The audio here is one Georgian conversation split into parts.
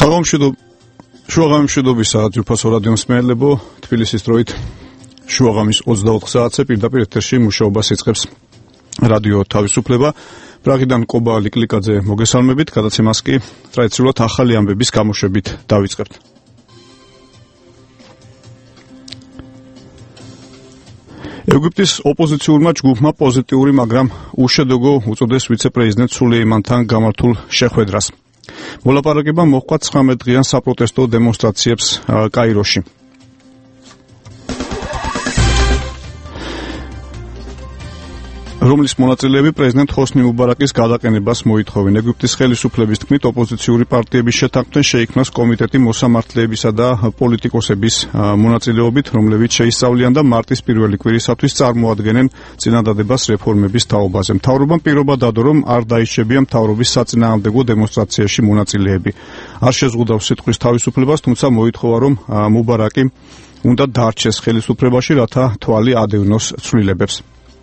შუაღამის ძვირფასო რადიო მსმენელებო, თბილისის დროით შუაღამის 24 საათზე პირდაპირ ეთერში მუშაობას იწყებს რადიო თავისუფლება. პრაღიდან კობა ლიკლიკაძე მოგესალმებით, გადაცემას კი ტრადიციულად ახალი ამბების გამოშვებით დავიწყებთ. ეგვიპტის ოპოზიციურმა ჯგუფმა პოზიტიური, მაგრამ უშედეგო უწოდეს ვიცე-პრეზიდენტ სულეიმანთან გამართულ შეხვედრას. მოლაპარაკება მოჰყვა 19 დღიან საპროტესტო დემონსტრაციებს კაიროში. რომლის მონაწილეები პრეზიდენტ ჰოსნი მუბარაკის გადაყენებას მოითხოვენ. ეგვიპტის ხელისუფლების თქმით, ოპოზიციური პარტიების შეთანხმდნენ შეიქმნას კომიტეტი მოსამართლეებისა და პოლიტიკოსების მონაწილეობით, რომლებიც შეისწავლიან და მარტის პირველი კვირისათვის წარმოადგენენ წინადადებას რეფორმების თაობაზე. მთავრობამ პირობა დადო, რომ არ დაიშებია მთავრობის საწინააღმდეგო დემონსტრაციაში მონაწილეები. არ შეზღუდავს სიტყვის თავისუფლებას, თუმცა მოითხოვა, რომ მუბარაკი უნდა დარჩეს ხელისუფლებაში, რათა თვალი ადევნოს ცვლილებებს.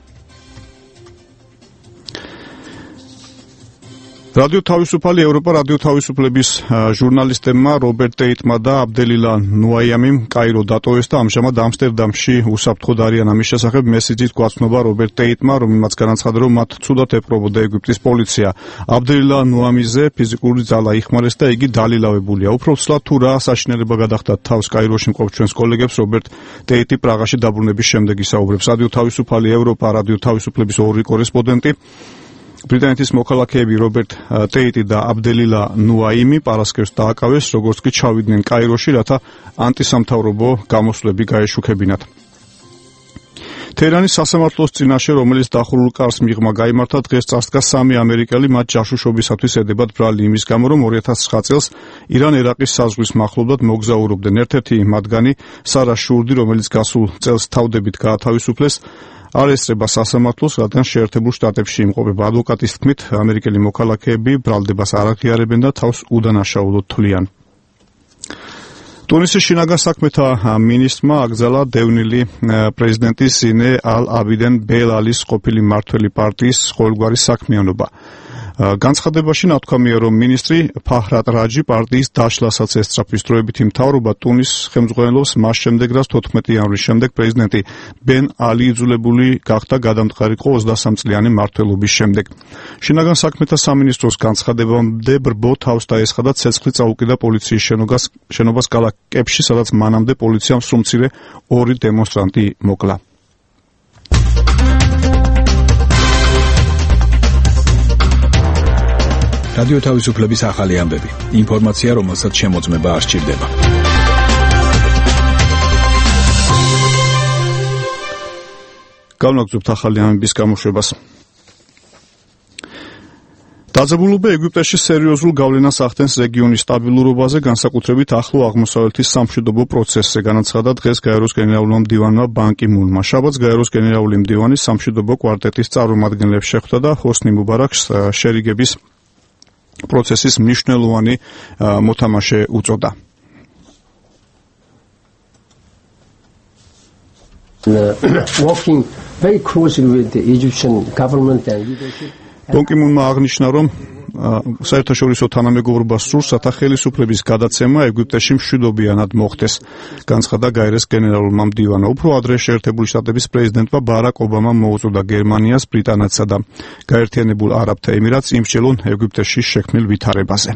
რადიო თავისუფალი ევროპა რადიო თავისუფლების ჟურნალისტებმა რობერტ ტეიტმა და აბდელილა ნუაიამიმ კაირო დატოვეს და ამჟამად ამსტერდამში უსაფრთხოდ არიან. ამის შესახებ მესიჯით გვაცნობა რობერტ ტეიტმა, რომელმაც განაცხადა, რომ მათ ცუდად ეპყრობოდა ეგვიპტის პოლიცია. აბდელილა ნუაიმიზე ფიზიკური ძალა იხმარეს და იგი დალილავებულია. უფრო ცლად თუ რა საშინელება გადახდათ თავს კაიროში მყოფ ჩვენს კოლეგებს, რობერტ ტეიტი პრაღაში დაბრუნების შემდეგ ისაუბრებს. რადიო თავისუფალი ევროპა რადიო თავისუფლების ორი კორესპონდენტი ბრიტანეთის მოქალაქეები რობერტ ტეიტი და აბდელილა ნუაიმი პარასკევს დააკავეს, როგორც კი ჩავიდნენ კაიროში, რათა ანტისამთავრობო გამოსვლები გაეშუქებინათ. თეირანის სასამართლოს წინაშე, რომელიც დახურულ კარს მიღმა გაიმართა, დღეს წასდგა 3 ამერიკელი მათ ჯაშუშობისათვის ედებათ ბრალი იმის გამო, რომ 2009 წელს ირან-ერაყის საზღვრის მახლობლად მოგზაურობდნენ. ერთ-ერთი მათგანი სარა შურდი, რომელიც გასულ წელს თავდებით გაათავისუფლეს, არ ესწრება სასამართლოს, რადგან შეერთებულ შტატებში იმყოფება. ადვოკატის თქმით, ამერიკელი მოქალაქეები ბრალდებას არ აღიარებენ და თავს უდანაშაულოდ თვლიან. ტუნისის შინაგან საქმეთა მინისტრმა აკრძალა დევნილი პრეზიდენტის ზინე ალ-აბიდენ ბელ ალის ყოფილი მმართველი პარტიის ყოველგვარი საქმიანობა. განცხადებაში ნათქვამია, რომ მინისტრი ფაჰრატ რაჯი პარტიის დაშლასაც ესწრაფის. დროებითი მთავრობა ტუნისს ხელმძღვანელობს მას შემდეგ, რაც 14 იანვრის შემდეგ პრეზიდენტი ბენ ალი იძულებული გახდა გადამდგარიყო 23 წლიანი მმართველობის შემდეგ. შინაგან საქმეთა სამინისტროს განცხადებამდე ბრბო თავს დაესხა და ცეცხლი წაუკიდა პოლიციის შენობას კალაკებში, სადაც მანამდე პოლიციამ სრულმცირე 2 დემონსტრანტი მოკლა. რადიო თავისუფლების ახალი ამბები. ინფორმაცია, რომელსაც შემოწმება არ სჭირდება. გავნაგზობთ ახალი ამბების გამოშვებას. დაძაბულობა ეგვიპტეში სერიოზულ გავლენას ახდენს რეგიონის სტაბილურობაზე, განსაკუთრებით ახლო აღმოსავლეთის სამშვიდობო პროცესზე, განაცხადა დღეს გაეროს გენერალურმა მდივანმა ბან კი მუნმა. შაბათს გაეროს გენერალური მდივანი სამშვიდობო კვარტეტის წარმომადგენლებს შეხვდა და ჰოსნი მუბარაკს შერიგების პროცესის მნიშვნელოვანი მოთამაშე უწოდა. Working very closely with the Egyptian government and leadership. ბან კი მუნმა აღნიშნა, რომ საერთაშორისო თანამეგობრობა სურს, რათა ხელისუფლების გადაცემა ეგვიპტეში მშვიდობიანად მოხდეს. განცხადა გაეროს გენერალურმა მდივანმა. უფრო ადრე შეერთებული შტატების პრეზიდენტმა ბარაკ ობამამ მოუწოდა გერმანიას, ბრიტანეთსა და გაერთიანებულ არაბთა ემირატს იმსჯელონ ეგვიპტეში შექმნილ ვითარებაზე.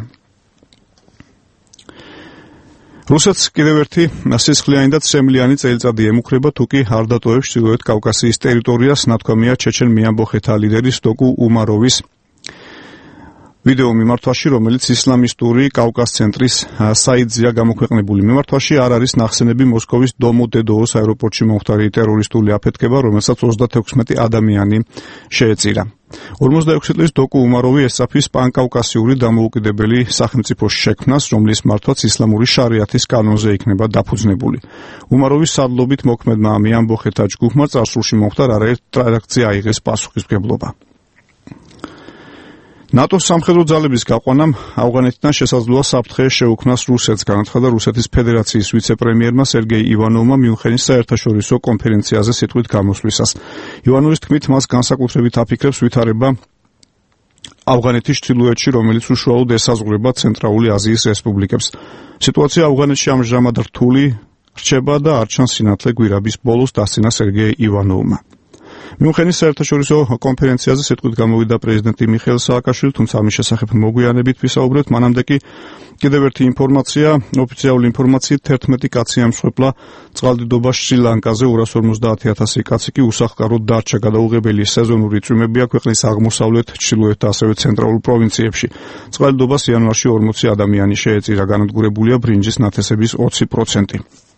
რუსეთს კიდევ ერთი სისხლიანი და ცრემლიანი წელიწადი ემუქრება, თუ კი არ დატოვებს ჩრდილოეთ კავკასიის ტერიტორიას, ნათქვამია ჩეჩენ მიამბოხეთა ლიდერის დოკუ უმაროვის ვიდეო მიმართვაში, რომელიც ისლამისტური კავკას ცენტრის საიტზეა გამოქვეყნებული. მიმართვაში არ არის ნახსენები მოსკოვის დომოდედოოს აეროპორტში მომხდარი ტერორისტული აფეთქება, რომელსაც 36 ადამიანი შეეწირა. 46 წლის დოკუ უმაროვი ესწრაფის პანკავკასიური დამოუკიდებელი სახელმწიფოს შექმნას, რომლის მართვაც ისლამური შარიათის კანონზე იქნება დაფუძნებული. უმაროვის სარდლობით მოქმედმა მიამბოხეთა ჯგუფმა წარსულში მომხდარ არაერთ ტრაქცია აიღეს პასუხისმგებლობა. ნატოს სამხედრო ძალების გაყვანამ ავღანეთიდან შესაძლოა საფრთხე შეუქმნას რუსეთს, განაცხადა რუსეთის ფედერაციის ვიცე-პრემიერმა სერგეი ივანოვმა მიუნხენის საერთაშორისო კონფერენციაზე სიტყვით გამოსვლისას. ივანოვის თქმით, მას განსაკუთრებით აფიქრებს ვითარება ავღანეთის ჩრდილოეთში, რომელიც უშუალოდ ესაზღვრება ცენტრალური აზიის რესპუბლიკებს. სიტუაცია ავღანეთში ამჟამად რთული რჩება და არ ჩანს სინათლე გვირაბის ბოლოს დასცინა სერგეი ივანოვმა. მიუნხენის საერთაშორისო კონფერენციაზე სიტყვით გამოვიდა პრეზიდენტი მიხეილ სააკაშვილი, თუმცა ამის შესახებ მოგვიანებით ვისაუბრებთ. მანამდე კი კიდევ ერთი ინფორმაცია, ოფიციალური ინფორმაციით 11 კაცი ამსხვერპლა წყალდიდობა შრი-ლანკაზე, 250,000 კაცი კი უსახლკაროდ დარჩა. გადაუღებელი სეზონური წვიმებია ქვეყნის აღმოსავლეთ, ჩრდილოეთ და ასევე ცენტრალურ პროვინციებში. წყალდიდობას იანვარში 40 ადამიანი შეეწირა, განადგურებულია ბრინჯის ნათესების 20%.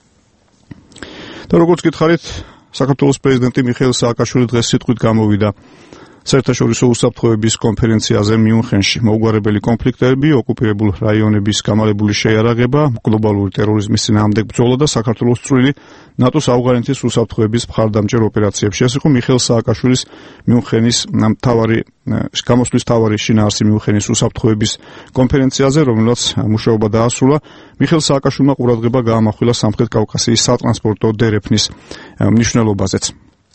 და როგორც გითხარით, საქართველოს პრეზიდენტი მიხეილ სააკაშვილი დღეს სიტყვით გამოვიდა საერთაშორისო უსაფრთხოების კონფერენციაზე მიუნხენში. მოუგვარებელი კონფლიქტები, ოკუპირებულ რაიონების გამალებული შეიარაღება, გლობალური ტერორიზმის წინააღმდეგ ბრძოლა და საქართველოს წვლილი ნატოს ავღანეთის უსაფრთხოების მხარდამჭერ ოპერაციებში. ეს იყო მიხეილ სააკაშვილის მიუნხენის გამოსვლის თავარი შინაარსი მიუნხენის უსაფრთხოების კონფერენციაზე, რომელსაც მუშაობა დაასრულა. მიხეილ სააკაშვილმა ყურადღება გაამახვილა სამხრეთ კავკასიის სატრანსპორტო დერეფნის მნიშვნელობაზეც.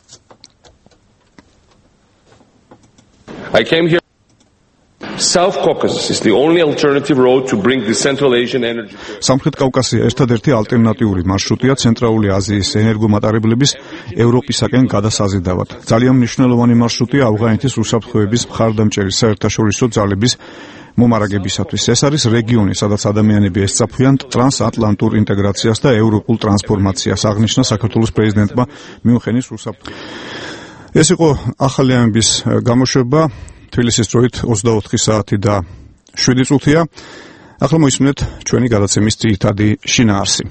I came here. South Caucasus is the only alternative road to bring the Central Asian energy. სამხრეთ კავკასია ერთადერთი ალტერნატიული მარშრუტია ცენტრალური აზიის ენერგომატარებლების ევროპისაკენ გადასაზიდავად. ძალიან მნიშვნელოვანი მარშრუტია ავღანეთის უსაფრთხოების მხარდამჭერი საერთაშორისო ძალების მომარაგებისათვის. ეს არის რეგიონი, სადაც ადამიანები ესწაფვიან ტრანსატლანტურ ინტეგრაციას და ევროპულ ტრანსფორმაციას, აღნიშნა საქართველოს პრეზიდენტმა მიუნხენის ეს იყო ახალი ამების გამოშვება. თბილისის დროით 24 საათი და 7 წუთია. ახლა მოისმინეთ ჩვენი გადაცემის ძირითადი შინაარსი.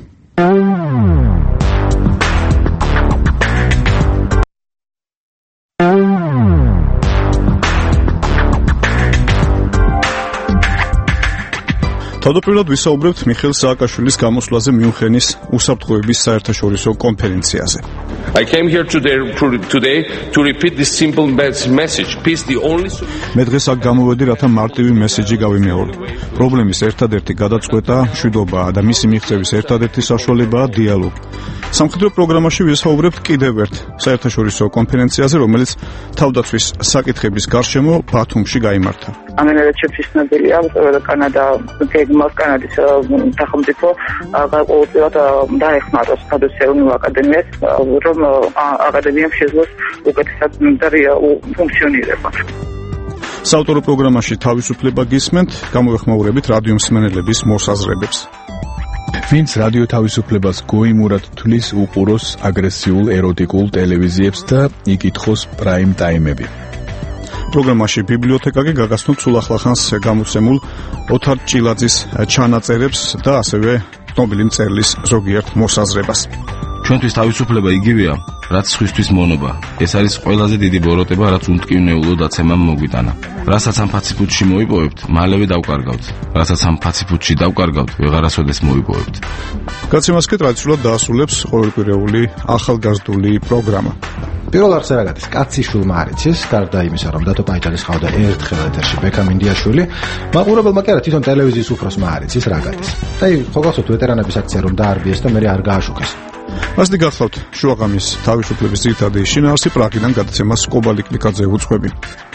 თავდაპირველად ვისაუბრებთ მიხეილ სააკაშვილის გამოსვლაზე მიუნხენის უსაფრთხოების საერთაშორისო კონფერენციაზე. I came here today to repeat this simple message. Peace the only solution. მე დღეს აქ გამოვედი, რათა მარტივი მესეჯი გავიმეორო. პრობლემის ერთადერთი გადაწყვეტა მშვიდობაა და მისი მიღწევის ერთადერთი საშუალებაა დიალოგი. სამხედრო პროგრამაში ვისაუბრებთ კიდევ ერთ საერთაშორისო კონფერენციაზე, რომელიც თავდაცვის საკითხების გარშემო ბათუმში გაიმართა. ამენერეთ შეფისნებელია, უწევდა კანადის სახელმწიფო ყოველწლიურად დაეხმაროს თავდაცვის ეროვნულ აკადემიას, რომ აკადემიამ შეძლოს უკეთესად ფუნქციონირება. საავტორო პროგრამაში თავისუფლება გისმენთ, გამოვეხმაურებით რადიო მსმენელების მოსაზრებებს. ვინც რადიო თავისუფლებას გოიმურად თვლის, უყუროს აგრესიულ ეროტიკულ ტელევიზიებს და იკითხოს პრაიმ ტაიმები. პროგრამაში ბიბლიოთეკა კი გაგაცნოთ სულახლახანს გამოცემულ ოთარ ჭილაძის ჩანაწერებს და ასევე ცნობილი მწერლის ზოგიერთ მოსაზრებას. ჩვენთვის თავისუფლება იგივეა, რაც სხვისთვის მონობა. ეს არის ყველაზე დიდი ბოროტება, რაც უმტკივნეულო დაცემამ მოგვიტანა. რასაც ამ ფაციფუტში მოიპოვებთ, მალევე დავკარგავთ. რასაც ამ ფაციფუტში დავკარგავთ, ვეღარასოდეს მოიპოვებთ. გაცემას კი ტრადიციულად დაასრულებს ყოველკვირეული ახალგაზრდული პროგრამა. პირველ არხზე რა გადის, კაცი შვილმა არ იცის, გარდა იმისა, რომ დათო პაიჭალის ხავდა ერთხელ ეთერში ბექა მინდიაშვილი, მაყურებელმა კი არა, თვითონ ტელევიზიის უფროსმა არ იცის რა გადის. და ხო გახსოვთ ვეტერანების აქცია რომ დაარბიეს და მე არ გააშუქეს. ასე გახლავთ შუაღამის თავისუფლების ძირითადი შინაარსი, პრაღიდან გადაცემას კობალი კლიკაძე უძღვები.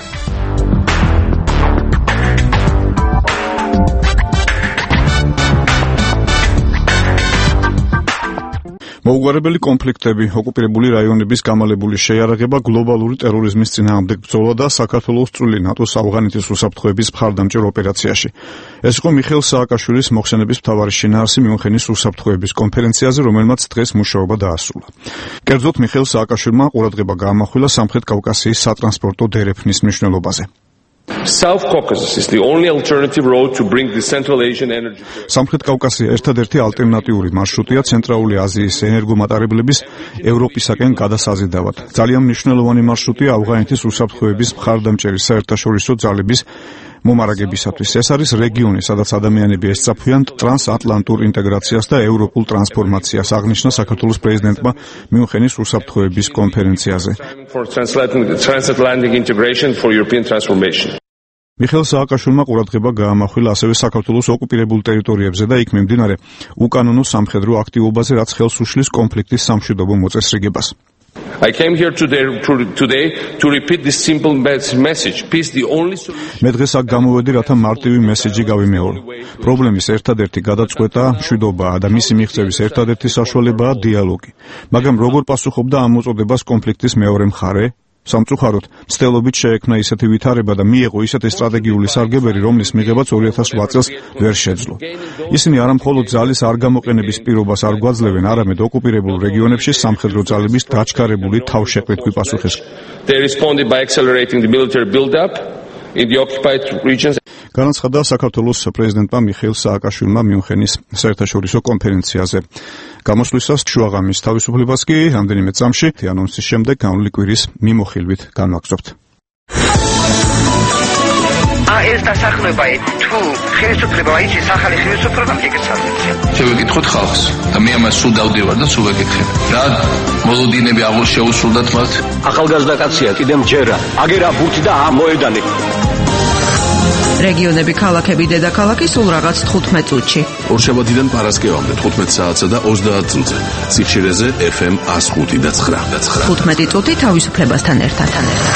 მოუგვარებელი კონფლიქტები, ოკუპირებული რაიონების გამალებული შეიარაღება, გლობალური ტერორიზმის წინააღმდეგ ბრძოლა და საქართველოს წვლილი ნატოს ავღანეთის უსაფრთხოების მხარდამჭერ ოპერაციაში. ეს იყო მიხეილ სააკაშვილის მოხსენების მთავარი შინაარსი მიუნხენის უსაფრთხოების კონფერენციაზე, რომელმაც დღეს მუშაობა დაასრულა. კერძოდ მიხეილ სააკაშვილმა ყურადღება გაამახვილა სამხრეთ კავკასიის სატრანსპორტო დერეფნის მნიშვნელობაზე. South Caucasus is the only alternative road to bring the Central Asian energy. სამხრეთ კავკასია ერთადერთი ალტერნატიული მარშრუტია ცენტრალური აზიის ენერგომატარებლების ევროპისაკენ გადასაზიდავად. ძალიან მნიშვნელოვანი მარშრუტია ავღანეთის უსაფრთხოების მხარდამჭერი საერთაშორისო ძალების მომარაგებისათვის. ეს არის რეგიონი, სადაც ადამიანები ესწაფვიან ტრანსატლანტურ ინტეგრაციას და ევროპულ ტრანსფორმაციას, აღნიშნა საქართველოს პრეზიდენტმა მიუნხენის უსაფრთხოების კონფერენციაზე. Transatlantic integration for European transformation. მიხეილ სააკაშვილმა ყურადღება გაამახვილა ასევე საქართველოს ოკუპირებულ ტერიტორიებზე და იქ მიმდინარე უკანონო სამხედრო აქტივობაზე, რაც ხელს უშლის კონფლიქტის სამშვიდობო მოწესრიგებას. I came here today to repeat this simple message. Peace the only solution. მე დღეს აქ გამოვედი, რათა მარტივი მესეჯი გავიმეორო. პრობლემის ერთადერთი გადაწყვეტა მშვიდობაა და მისი მიღწევის ერთადერთი საშუალებაა დიალოგი. მაგრამ როგორ პასუხობდა ამ მოწოდებას კონფლიქტის მეორე მხარე? სამწუხაროდ, მცდელობით შეექმნა ისეთი ვითარება და მიეღო ისეთი სტრატეგიული სარგებელი, რომლის მიღებაც 2008 წელს ვერ შეძლო. ისინი არა მხოლოდ ძალის არ გამოყენების პირობას არ გვაძლევენ, არამედ ოკუპირებულ რეგიონებში სამხედრო ძალების დაჩქარებული თავშეყრით გვიპასუხეს. They responded by accelerating the military build-up in the occupied regions. განაცხადა საქართველოს პრეზიდენტმა მიხეილ სააკაშვილმა მიუნხენის საერთაშორისო კონფერენციაზე. გამოსვლისას შუაღამის თავისუფლებას კი რამდენიმე წამში ანონსის შემდეგ განვლილი კვირის მიმოხილვით განვაგრძობთ. ეს დასახლება თუ ხელისუფლება აიჩის ახალი ხელისუფლება მიგეცადეთ. შევეკითხოთ ხალხს და მე ამას სულ დავდივარ და სულ ვეკითხებ. რა მოლოდინები აღარ შეუსრულდათ მათ? ახალგაზრდა კაცია, კიდემ ჯერა. აგერა ბურთი და ამოედანი. რეგიონები, ქალაქები, დედაქალაქი სულ რაღაც 15 წუთში. ორშაბათიდან პარასკევამდე 15 საათსა და 30 წუთზე. სიხშირეზე FM 105 და 9. 15 წუთი თავისუფლებასთან ერთად.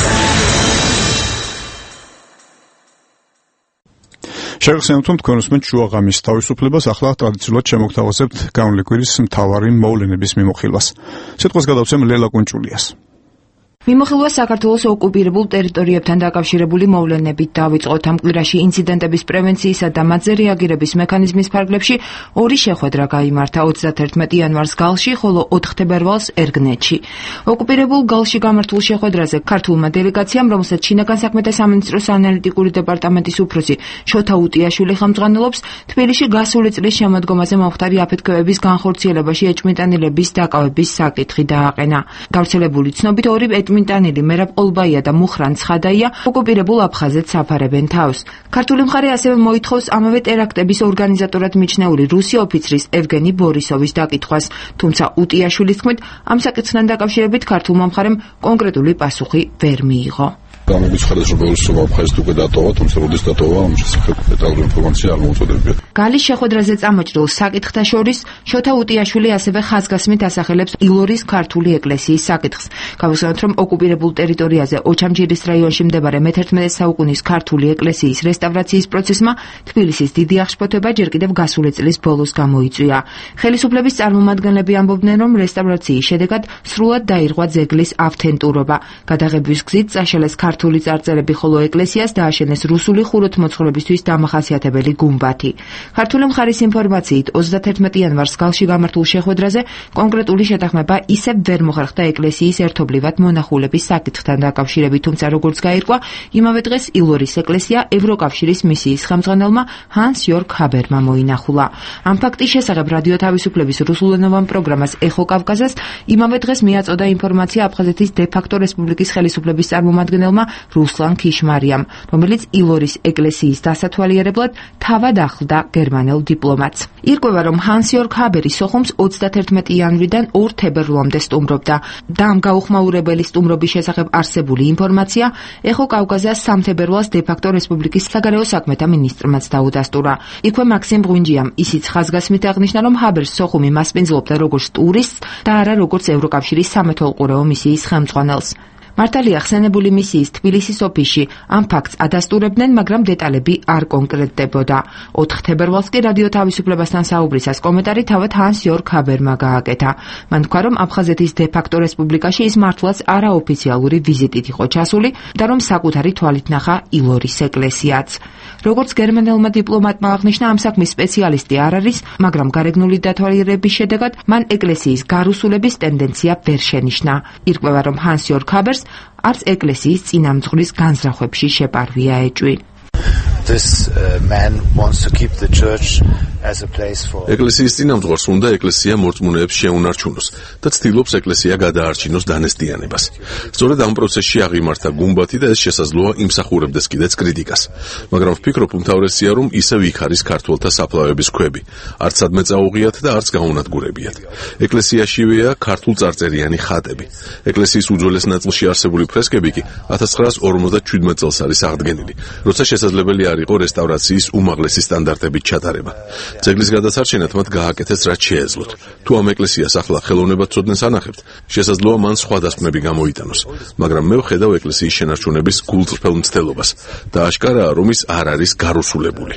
შეგახსენებთ თქვენ უსმენთ შუაღამის თავისუფლებას, ახლა ტრადიციულად შემოგთავაზებთ განვლილი კვირის მთავარი მოვლენების მიმოხილვას. სიტყვას გადავცემ ლელა კუნჭულიას. მიმოხილვა საქართველოს ოკუპირებულ ტერიტორიებთან დაკავშირებული მოვლენებით დავიწყოთ. ამ კვირაში ინციდენტების პრევენციისა და მათზე რეაგირების მექანიზმის ფარგლებში ორი შეხვედრა გაიმართა 31 იანვარს გალში, ხოლო 4 თებერვალს ერგნეთში. ოკუპირებულ გალში გამართულ შეხვედრაზე ქართულმა დელეგაციამ, რომელსაც შინაგან საქმეთა სამინისტროს ანალიტიკური დეპარტამენტის უფროსი შოთა უტიაშვილი ხელმძღვანელობს, თბილისში გასული წლის შემოდგომაზე მომხდარი აფეთქებების განხორციელებაში ეჭვმიტანილების დაკავების საკითხი დააყენა. გავრცელებული ცნობით ორი მინტანილი მერაბ ოლბაია და მუხრან ცხადაია ოკუპირებულ აფხაზეთს აფარებენ თავს. ქართული მხარე ასევე მოითხოვს ამავე ტერაქტების ორგანიზატორად მიჩნეული რუსი ოფიცრის ევგენი ბორისოვის დაკითხვას, თუმცა უტიაშვილის თქმით, ამ საკითხთან დაკავშირებით ქართულმა მხარემ კონკრეტული პასუხი ვერ მიიღო. გამოგიცხადეს, რომ ბორისოვმა აფხაზეთ უკვე დატოვა, თუმცა როდის დატოვა, ამ შესახებ დეტალური ინფორმაცია არ მოუწოდებია. გალის შეხვედრაზე წამოჭრილ საკითხთა შორის შოთა უტიაშვილი ასევე ხაზგასმით ასახელებს ილორის ქართული ეკლესიის საკითხს. გავიხსენოთ, რომ ოკუპირებულ ტერიტორიაზე ოჩამჯირის რაიონში მდებარე მე-11 საუკუნის ქართული ეკლესიის რესტავრაციის პროცესმა თბილისის დიდი აღშფოთება ჯერ კიდევ გასული წლის ბოლოს გამოიწვია. ხელისუფლების წარმომადგენლები ამბობდნენ, რომ რესტავრაციის შედეგად სრულად დაირღვა ძეგლის ავთენტურობა. გადაღების გზით წაშალეს ქართული წარწერები, ხოლო ეკლესიას დააშენეს რუსული ხუროთმოძღვრებისთვის დამახასიათებელი გუმბათი. ქართული მხარის ინფორმაციით 31 იანვარს გალში გამართულ შეხვედრაზე კონკრეტული შეთანხმება ისევ ვერ მოხერხდა ეკლესიის ერთობლივად მონახულების საკითხთან დაკავშირებით, თუმცა როგორც გაირკვა, იმავე დღეს ილორის ეკლესია ევროკავშირის მისიის ხელმძღვანელმა ჰანს იორგ ჰაბერმა მოინახულა. ამ ფაქტის შესახებ რადიო თავისუფლების რუსულენოვან პროგრამას ეხო კავკაზას იმავე დღეს მიაწოდა ინფორმაცია აფხაზეთის დე-ფაქტო რესპუბლიკის ხელისუფლების წარმომადგენელმა რუსლან ქიშმარიამ, რომელიც ილორის ეკლესიის დასათვალიერებლად თავად ახლდა გერმანელ დიპლომატს. ირკვევა, რომ ჰანს იორგ ჰაბერი სოხუმს 31 იანვრიდან 2 თებერვლამდე სტუმრობდა და ამ გაუხმაურებელი სტუმრობის შესახებ არსებული ინფორმაცია ეხო კავკაზას 3 თებერვალს დე-ფაქტო რესპუბლიკის საგარეო საქმეთა მინისტრმაც დაუდასტურა. იქვე მაქსიმ ბრუნჯიამ ისიც ხაზგასმით აღნიშნა, რომ ჰაბერს სოხუმი მასპინძლობდა როგორც ტურისტს და არა როგორც ევროკავშირის სამეთვალყურეო მისიის ხელმძღვანელს. მართალია ხსენებული მისიის თბილისის ოფისში ამ ფაქტს ადასტურებდნენ, მაგრამ დეტალები არ კონკრეტდებოდა. 4 თებერვალს კი რადიო თავისუფლებასთან საუბრისას კომენტარი თავად ჰანს იორგ ჰაბერმა გააკეთა. მან თქვა, რომ აფხაზეთის დე-ფაქტო რესპუბლიკაში ის მართლაც არაოფიციალური ვიზიტით იყო ჩასული და რომ საკუთარი თვალით ნახა ილორის ეკლესიაც. როგორც გერმანელმა დიპლომატმა აღნიშნა, ამ საქმის სპეციალისტი არ არის, მაგრამ გარეგნული დათვალიერების შედეგად მან ეკლესიის გარუსულების ტენდენცია ვერ შენიშნა. ირკვევა, რომ ჰანს იორგ ჰაბერს არც ეკლესიის წინამძღვრის განზრახვებში შეპარვია ეჭვი. ეკლესიის წინამძღვარს უნდა ეკლესია მორწმუნეებს შეუნარჩუნოს და ცდილობს ეკლესია გადაარჩინოს დანესტიანებას. სწორედ ამ პროცესში აღიმართა გუმბათი და ეს შესაძლოა იმსახურებდეს კიდეც კრიტიკას. მაგრამ ვფიქრობ, უმთავრესია, რომ ისევ იქ არის ქართველთა საფლავების ქვები. არც სადმე წაუღიათ და არც გაუნადგურებიათ. ეკლესიაშივეა ქართულ წარწერიანი ხატები. ეკლესიის უძველეს ნაწილში არსებული ფრესკები კი 1957 წელს არის აღდგენილი, როცა შესაძლებელი არ იყო რესტავრაციის უმაღლესი სტანდარტებით ჩატარება. ძეგლის გადასარჩენად მათ გააკეთეს რაც შეეძლოთ. თუ ამ ეკლესიას ახლა ხელოვნებად ცოდნეს ანახებთ, შესაძლოა მან სხვადასხვა გამოიტანოს, მაგრამ მე ვხედავ ეკლესიის შენარჩუნების გულწრფელ მცდელობას და აშკარაა, რომ ის არ არის გარუსულებული.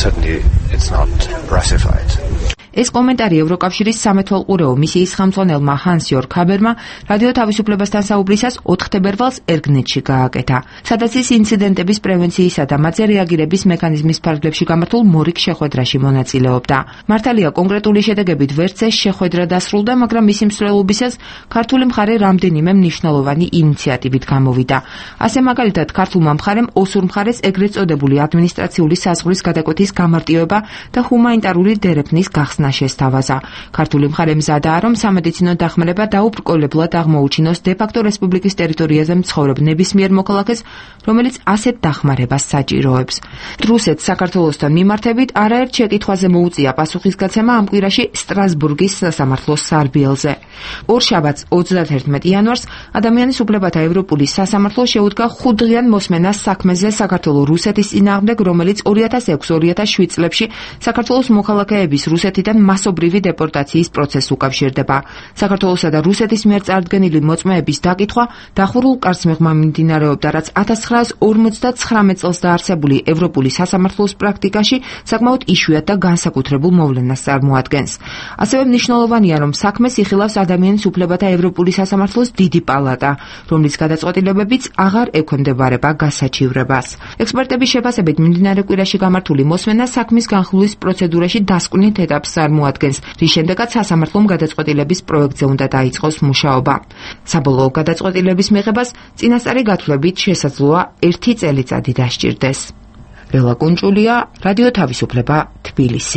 ეს კომენტარი ევროკავშირის სამეთვალყურეო მისიის ხელმძღვანელმა ჰანს იორგ ჰაბერმა რადიო თავისუფლებასთან საუბრისას 4 თებერვალს ერგნეტში გააკეთა, სადაც ის ინციდენტების პრევენციისა და მათზე რეაგირების მექანიზმის ფარგლებში გამართულ მორიგ შეხვედრაში მონაწილეობდა. მართალია, კონკრეტული შედეგებით ვერც ეს შეხვედრა დასრულდა, მაგრამ მისი მსვლელობისას ქართული მხარე რამდენიმე მნიშვნელოვანი ინიციატივით გამოვიდა. ასე მაგალითად, ქართულმა მხარემ ოსურ მხარეს ეგრეთ წოდებული ადმინისტრაციული საზღვრის გადაკვეთის გამარტივება და ჰუმანიტარული დერეფნის გახსნა შესთავაზა. ქართული მხარე მზადაა, რომ სამედიცინო დახმარება დაუბრკოლებლად აღმოუჩინოს დე-ფაქტო რესპუბლიკის ტერიტორიაზე მცხოვრებ ნებისმიერ მოქალაქეს, რომელიც ასეთ დახმარებას საჭიროებს. რუსეთს საქართველოსთან მიმართებით არაერთ შეკითხვაზე მოუწია პასუხისგაცემა ამ კვირაში სტრასბურგის სასამართლოს სარბიელზე. ორშაბათს 31 იანვარს ადამიანის უფლებათა ევროპული სასამართლო შეუდგა 5 დღიან მოსმენას საქმეზე საქართველოს რუსეთის წინააღმდეგ, რომელიც 2006-2007 წლებში საქართველოს მოქალაქეების რუსეთიდან მასობრივი დეპორტაციის პროცესს უკავშირდება. საქართველოსა და რუსეთის მიერ წარდგენილი მოწმეების დაკითხვა დახურულ კარს მიღმა მიმდინარეობდა, რაც 1959 წელს დაარსებული ევროპული სასამართლოს პრაქტიკაში საკმაოდ იშვიათ და განსაკუთრებულ მოვლენას წარმოადგენს. ასევე მნიშვნელოვანია, რომ საქმეს იხილავს ადამიანის უფლებათა ევროპული სასამართლოს დიდი პალატა, რომლის გადაწყვეტილებებიც აღარ ექვემდებარება გასაჩივრებას. ექსპერტების შეფასებით მიმდინარე კვირაში გამართული მოსმენა საქმის განხილვის პროცედურაში დასკვნით ეტაპს წარმოადგენს, რის შემდეგაც სასამართლომ გადაწყვეტილების პროექტზე უნდა დაიწყოს მუშაობა. საბოლოო გადაწყვეტილების მიღებას წინასწარი გათვლებით შესაძლოა 1 წელიწადი დასჭირდეს. ლელა კუნჭულია, რადიო თავისუფლება, თბილისი.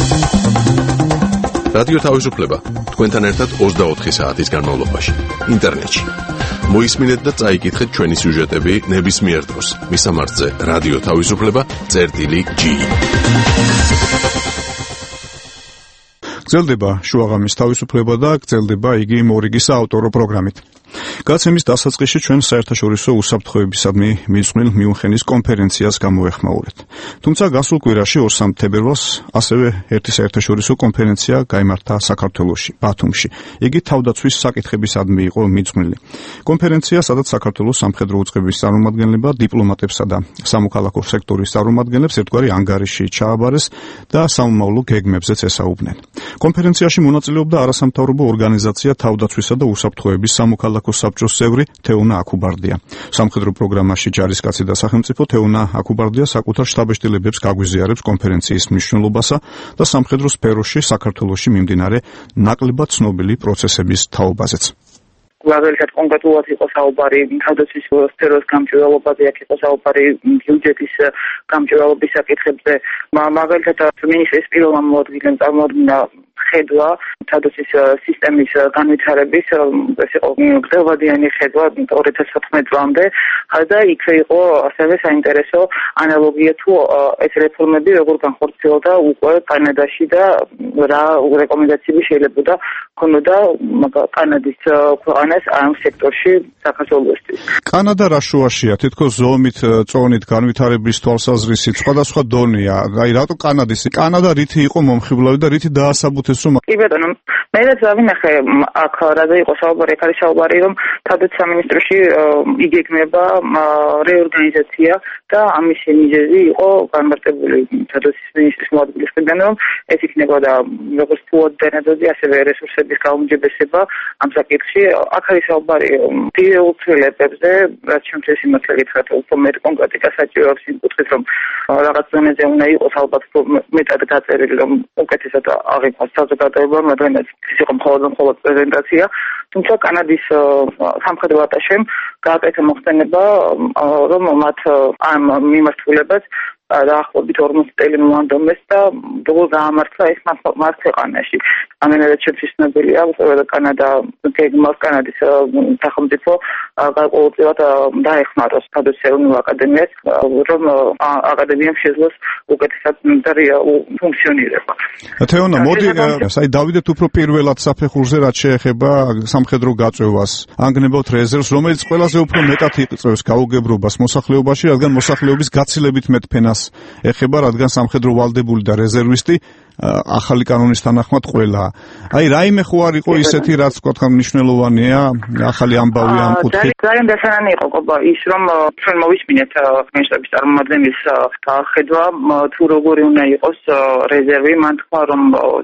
რადიო თავისუფლება თქვენთან ერთად 24 საათის განმავლობაში ინტერნეტში. მოისმინეთ და წაიკითხეთ ჩვენი სიუჟეტები ნებისმიერ დროს. მისამართზე რადიო თავისუფლება.gi. გრძელდება შუაღამის თავისუფლება და გრძელდება იგი მორიგის საავტორო პროგრამით. გაცემის დასაწყისში ჩვენ საერთაშორისო უსაფრთხოებისადმი მიძღვნილ მიუნხენის კონფერენციას გამოეხმაურეთ. თუმცა გასულ კვირაში 2-3 თებერვალს ასევე ერთი საერთაშორისო კონფერენცია გაიმართა საქართველოში, ბათუმში. იგი თავდაცვის საკითხებისადმი იყო მიძღვნილი. კონფერენცია, სადაც საქართველოს სამხედრო უწყების წარმომადგენლება, დიპლომატებსა და სამოქალაქო სექტორის წარმომადგენლებს ერთგვარი ანგარიში ჩააბარეს და სამომავლო გეგმებზეც ესაუბნენ. კონფერენციაში მონაწილეობდა არასამთავრობო ორგანიზაცია თავდაცვისა და უსაფრთხოების სამოქალაქო საბჭოს წევრი თეუნა აკუბარდია. სამხედრო პროგრამაში ჯარისკაცი და სახელმწიფო თეუნა აკუბარდია საკუთარ შტაბ-შტილებებს გაგვიზიარებს კონფერენციის მნიშვნელობასა და სამხედრო სფეროში საქართველოში მიმდინარე ნაკლებად ცნობილი პროცესების თაობაზეც. მაგალითად კონკრეტულად იყო საუბარი თავდაცვის სფეროს გამჭვირვალობაზე, აქ იყო საუბარი ბიუჯეტის გამჭვირვალობის საკითხებზე. მაგალითად მინისტრის პირველმა მოადგილემ წარმოადგინა ხედვა თავდაცვის სისტემის განვითარების, ეს იყო გრძელვადიანი ხედვა 2014 წლამდე და იქ იყო ასევე საინტერესო ანალოგია თუ ეს რეფორმები როგორ განხორციელდა უკვე კანადაში და რა რეკომენდაციები შეიძლება ქონოდა კანადის ქვეყანას ამ სექტორში საქართველოსთვის. კანადა რა შუაშია, თითქოს ზომით, წონით, განვითარების თვალსაზრისით სხვადასხვა დონეა. აი რატო კანადა რითი იყო მომხიბლავი და რითი დაასაბუთეს რომ კი ბატონო, მე რაც დავინახე აქ რაზე იყო საუბარი, აქ არის საუბარი რომ თავდაცვის სამინისტროში იგეგმება რეორგანიზაცია და ამის მიზეზი იყო განმარტებული თავდაცვის მინისტრის მოადგილისგან, რომ ეს იქნება და როგორც ფუოდენადოზე ასევე რესურსების გაუმჯობესება ამ საკითხში. აქ არის საუბარი დიდ ცვლილებებზე, რაც შემთხვევით იმას გითხრათ, უფრო მეტ კონკრეტიკას საჭიროებს იმ კუთხით, რომ რაღაც ზონაზე უნდა იყოს ალბათ მეტად გაწერილი, რომ უკეთესად აღიქვას საზოგადოება, მაგრამ ეს იყო მხოლოდ პრეზენტაცია. თუმცა კანადის სამხედრო ატაშემ გააკეთა მოხდენება, რომ მათ ამ მიმართულებას დაახლოებით 40 წელი მოანდომეს და როგორ გაამართლა ეს მათ ქვეყანაში. ამენად შეფისნობელია, რომ კანადა გეგმავს კანადის სახელმწიფო გარკვეულწილად დაეხმაროს თავდაცვის ეროვნულ აკადემიას, რომ აკადემიამ შეძლოს უკეთესად ფუნქციონირება. თეონა, მოდი დავიდეთ უფრო პირველად საფეხურზე, რაც შეეხება სამხედრო გაწვევას. ანგნებავთ რეზერვს, რომელიც ყველაზე უფრო მეტად იწევს გაუგებრობას მოსახლეობაში, რადგან მოსახლეობის გაცილებით მეტ ფენას იმას ეხება, რადგან სამხედრო ვალდებული და რეზერვისტი ახალი კანონის თანახმად ყველაა. აი რაიმე ხო არ იყო ისეთი, რაც თქვა მნიშვნელოვანია, ახალი ამბავი ამ კუთხით. ძალიან დასანანი იყო ის, რომ ჩვენ მოვისმინეთ გენშტაბის წარმომადგენლის ხედვა, თუ როგორი უნდა იყოს რეზერვი, მან თქვა, რომ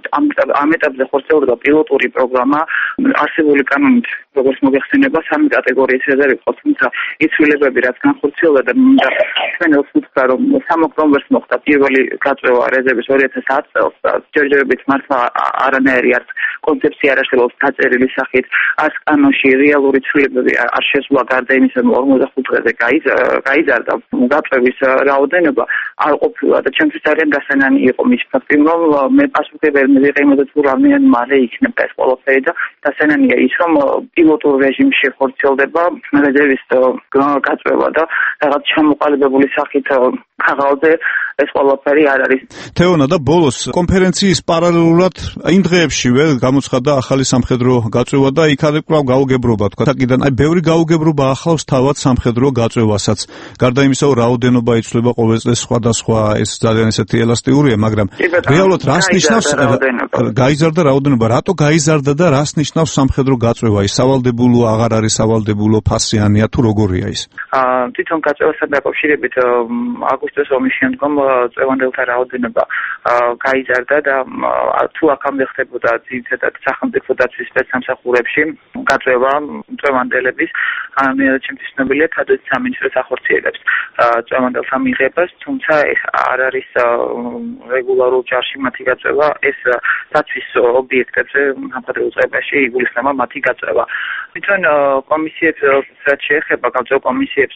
ამ ეტაპზე ხორციელდება პილოტური პროგრამა, არსებული კანონით როგორც მოგეხსენება, 3 კატეგორიის რეზერვი იყო, თუმცა იცვლილებები რაც განხორციელდა და ჩვენ ვთქვა, რომ 3 ოქტომბერს მოხდა პირველი გაწევა რეზერვის 2010 წელს. ჯერჯერობით მართლა არანაირი არც კონცეფცია არ არსებობს დაწერილი სახით, არც კანონში რეალური ცვლილებები არ შესულა გარდა იმისა, რომ 45 დღეზე გაიზარდა გაწევის რაოდენობა არ ყოფილა და ჩემთვის ძალიან დასანანი იყო მის ფაქტი, რომ მე პასუხობელი მივიღე იმაზე, თუ რამდენად მალე იქნება ეს ყველაფერი და დასანანია ის, რომ პილოტურ რეჟიმში ხორციელდება რეზერვის გაწევა და რაღაც ჩამოყალიბებული სახით ხაღალზე ეს ყველაფერი არ არის. თეონა და ბოლოს კონფერენციის პარალელურად იმ დღეებშივე გამოცხადდა ახალი სამხედრო გაწევა და იქ არის კვლავ გაუგებრობა, თქვა აქედან აი ბევრი გაუგებრობა ახლავს თავად სამხედრო გაწევასაც. გარდა იმისა, რომ რაოდენობა იცვლება ყოველ წელს სხვადასხვა, ეს ძალიან ესეთი ელასტიურია, მაგრამ რეალურად რას ნიშნავს გაიზარდა რაოდენობა, რატო გაიზარდა და რას ნიშნავს სამხედრო გაწევა? ის სავალდებულო, აღარ არის სავალდებულო, ფასიანია თუ როგორია ის? თვითონ გაწევასთან დაკავშირებით აგვისტოს ომის შემდგომ წევანდელთა რაოდენობა გაიზარდა და თუ აქამდე ხდებოდა ძირითადად სახელმწიფო დაცვის სპეცსამსახურებში გაწევა წევანდელების, ჩემთვის ცნობილია თადოც სამინისტროს ახორციელებს წევანდელთა მიღებას, თუმცა ეს არ არის რეგულარულ ჯარში მათი გაწევა, ეს დაცვის ობიექტებზე სამხედრო უწყებაში იგულისხმება მათი გაწევა. თვითონ კომისიებს რაც შეეხება გაწევა კომისიებს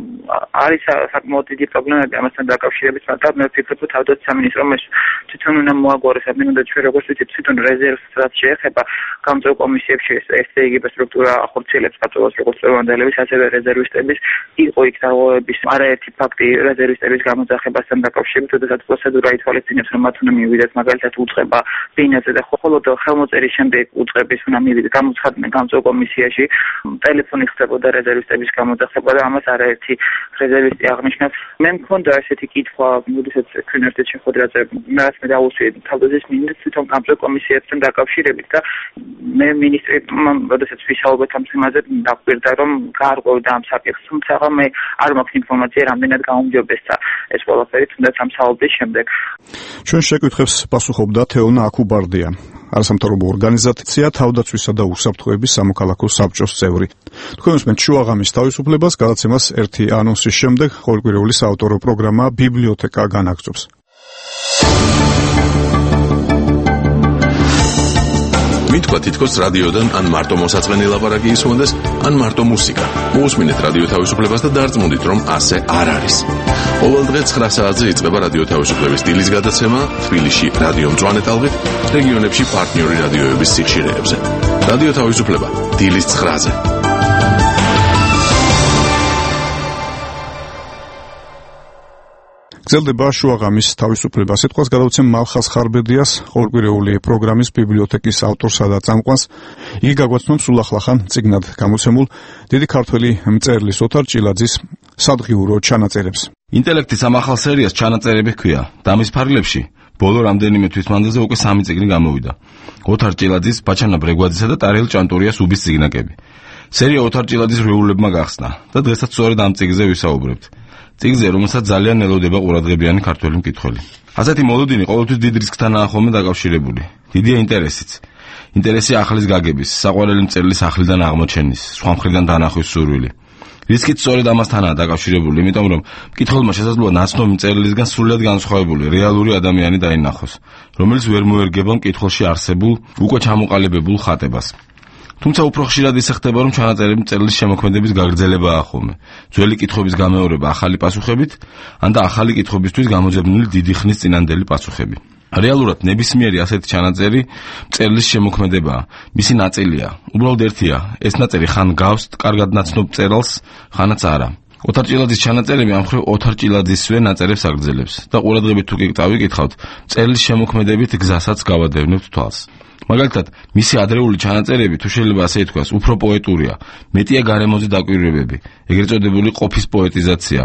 არის საკმაოდ დიდი პრობლემები ამასთან დაკავშირებით, მაგრამ მე ვფიქრობ, რომ თავდაცვის სამინისტრომ ეს თვითონ უნდა მოაგვაროს, ამიტომ ჩვენ როგორც ვიცით, თვითონ რეზერვს რაც შეეხება გამწევ კომისიებში ესე იგივე სტრუქტურა ახორციელებს გაწევას როგორც წევანდელების, ასევე რეზერვისტების, იყო იქ დაღუპების არაერთი ფაქტი რეზერვისტების გამოძახებასთან დაკავშირებით, როდესაც პროცედურა ითვალისწინებს, რომ მათ უნდა მივიდეთ მაგალითად უწყება ბინაზე და ხოლო ხელმოწერის შემდეგ უწყების უნდა მივიდეთ გამოცხადნენ გამწევ კომისიაში, ტელეფონით ხდებოდა რეზერვისტების გამოძახება და ამას არაერთი რეზერვისტი აღნიშნავს. მე მქონდა ესეთი კითხვა, როდესაც ჩვენ ერთად შეხვედრაზე რაც მე დავუსვიე თავდაცვის მინისტრს თვითონ გამწევ კომისიებთან დაკავშირებით და მე მინისტრმა როდესაც ვისაუბრეთ ამ თემაზე დაგვირდა, რომ გაარღვევდა ამ საკითხს, თუმცა მე არ მაქვს ინფორმაცია, რამდენად გაუმჯობესდა ეს ყველაფერი, თუნდაც ამ საუბრის შემდეგ. ჩვენ შეკითხვებს პასუხობდა თეონა აკუბარდია, არასამთავრობო ორგანიზაცია თავდაცვისა და უსაფრთხოების სამოქალაქო საბჭოს წევრი. თქვენ უსმენთ შუაღამის თავისუფლებას, გადაცემას ერთი ანონსის შემდეგ ყოველკვირეული საავტორო პროგრამა ბიბლიოთეკა განაგრძობს. მითქვა თითქოს რადიოდან ან მარტო მოსაწყენი ლაპარაკი ისმენდეს, ან მარტო მუსიკა. მოусმინეთ რადიო თავისუფლებას და დარწმუნდით, რომ ასე არ არის. ყოველ დღე 9 საათზე იწყება რადიო თავისუფლების დილის გადაცემა, თბილისში რადიო მწვანე ტალღით, რეგიონებში პარტნიორი რადიოების სიხშირეებზე. რადიო თავისუფლება დილის 9-ზე. გრძელდება შუაღამის თავისუფლება. სიტყვას გადავცემ მალხაზ ხარბედიას, ყოველკვირეული პროგრამის ბიბლიოთეკის ავტორსა და წამყვანს. იგი გაგვაცნობს სულ ახლახან წიგნად გამოცემულ დიდი ქართველი მწერლის ოთარ ჭილაძის სადღიურო ჩანაწერებს. ინტელექტის ამ ახალ სერიას ჩანაწერები ჰქვია და მის ფარგლებში ბოლო რამდენიმე თვითმანდელზე უკვე 3 წიგნი გამოვიდა. ოთარ ჭილაძის, ბაჩანა ბრეგვაძისა და ტარიელ ჭანტურიას უბის წიგნაკები. სერია ოთარ ჭილაძის რეულებმა გახსნა და დღესაც სწორედ ამ წიგნზე ვისაუბრებთ. წიგნზე, რომელსაც ძალიან ელოდება ყურადღებიანი ქართველი მკითხველი. ასეთი მოლოდინი ყოველთვის დიდ რისკთანაა ხოლმე დაკავშირებული. დიდია ინტერესიც. ინტერესი ახლის გაგების, საყვარელი მწერლის ახლიდან აღმოჩენის, სხვა მხრიდან დანახვის სურვილი. რისკიც სწორედ ამასთანაა დაკავშირებული, იმიტომ რომ მკითხველმა შესაძლოა ნაცნობი მწერლისგან სრულიად განსხვავებული რეალური ადამიანი დაინახოს, რომელიც ვერ მოერგება მკითხველში არსებულ, უკვე ჩამოყალიბებულ ხატებას. თუმცა უფრო ხშირად ისე ხდება, რომ ჩანაწერები მწერლის შემოქმედების გაგრძელებაა ხოლმე. ძველი კითხვების გამეორება ახალი პასუხებით, ან და ახალი კითხვებისთვის გამოძებნილი დიდი ხნის წინანდელი პასუხები. რეალურად ნებისმიერი ასეთი ჩანაწერი მწერლის შემოქმედებაა, მისი ნაწილია. უბრალოდ ერთია, ეს ნაწერი ხან გავს კარგად ნაცნობ მწერალს, ხანაც არა. ოთარ ჭილაძის ჩანაწერები ამ მხრივ ოთარ ჭილაძისვე ნაწერებს აგრძელებს და ყურადღებით თუ კი წავიკითხავთ, მწერლის შემოქმედებით გზასაც გავადევნებთ თვალს. მაგალითად, მისი ადრეული ჩანაწერები, თუ შეიძლება ასე ითქვას, უფრო პოეტურია, მეტია გარემოზე დაკვირვებები, ეგრეთ წოდებული ყოფის პოეტიზაცია.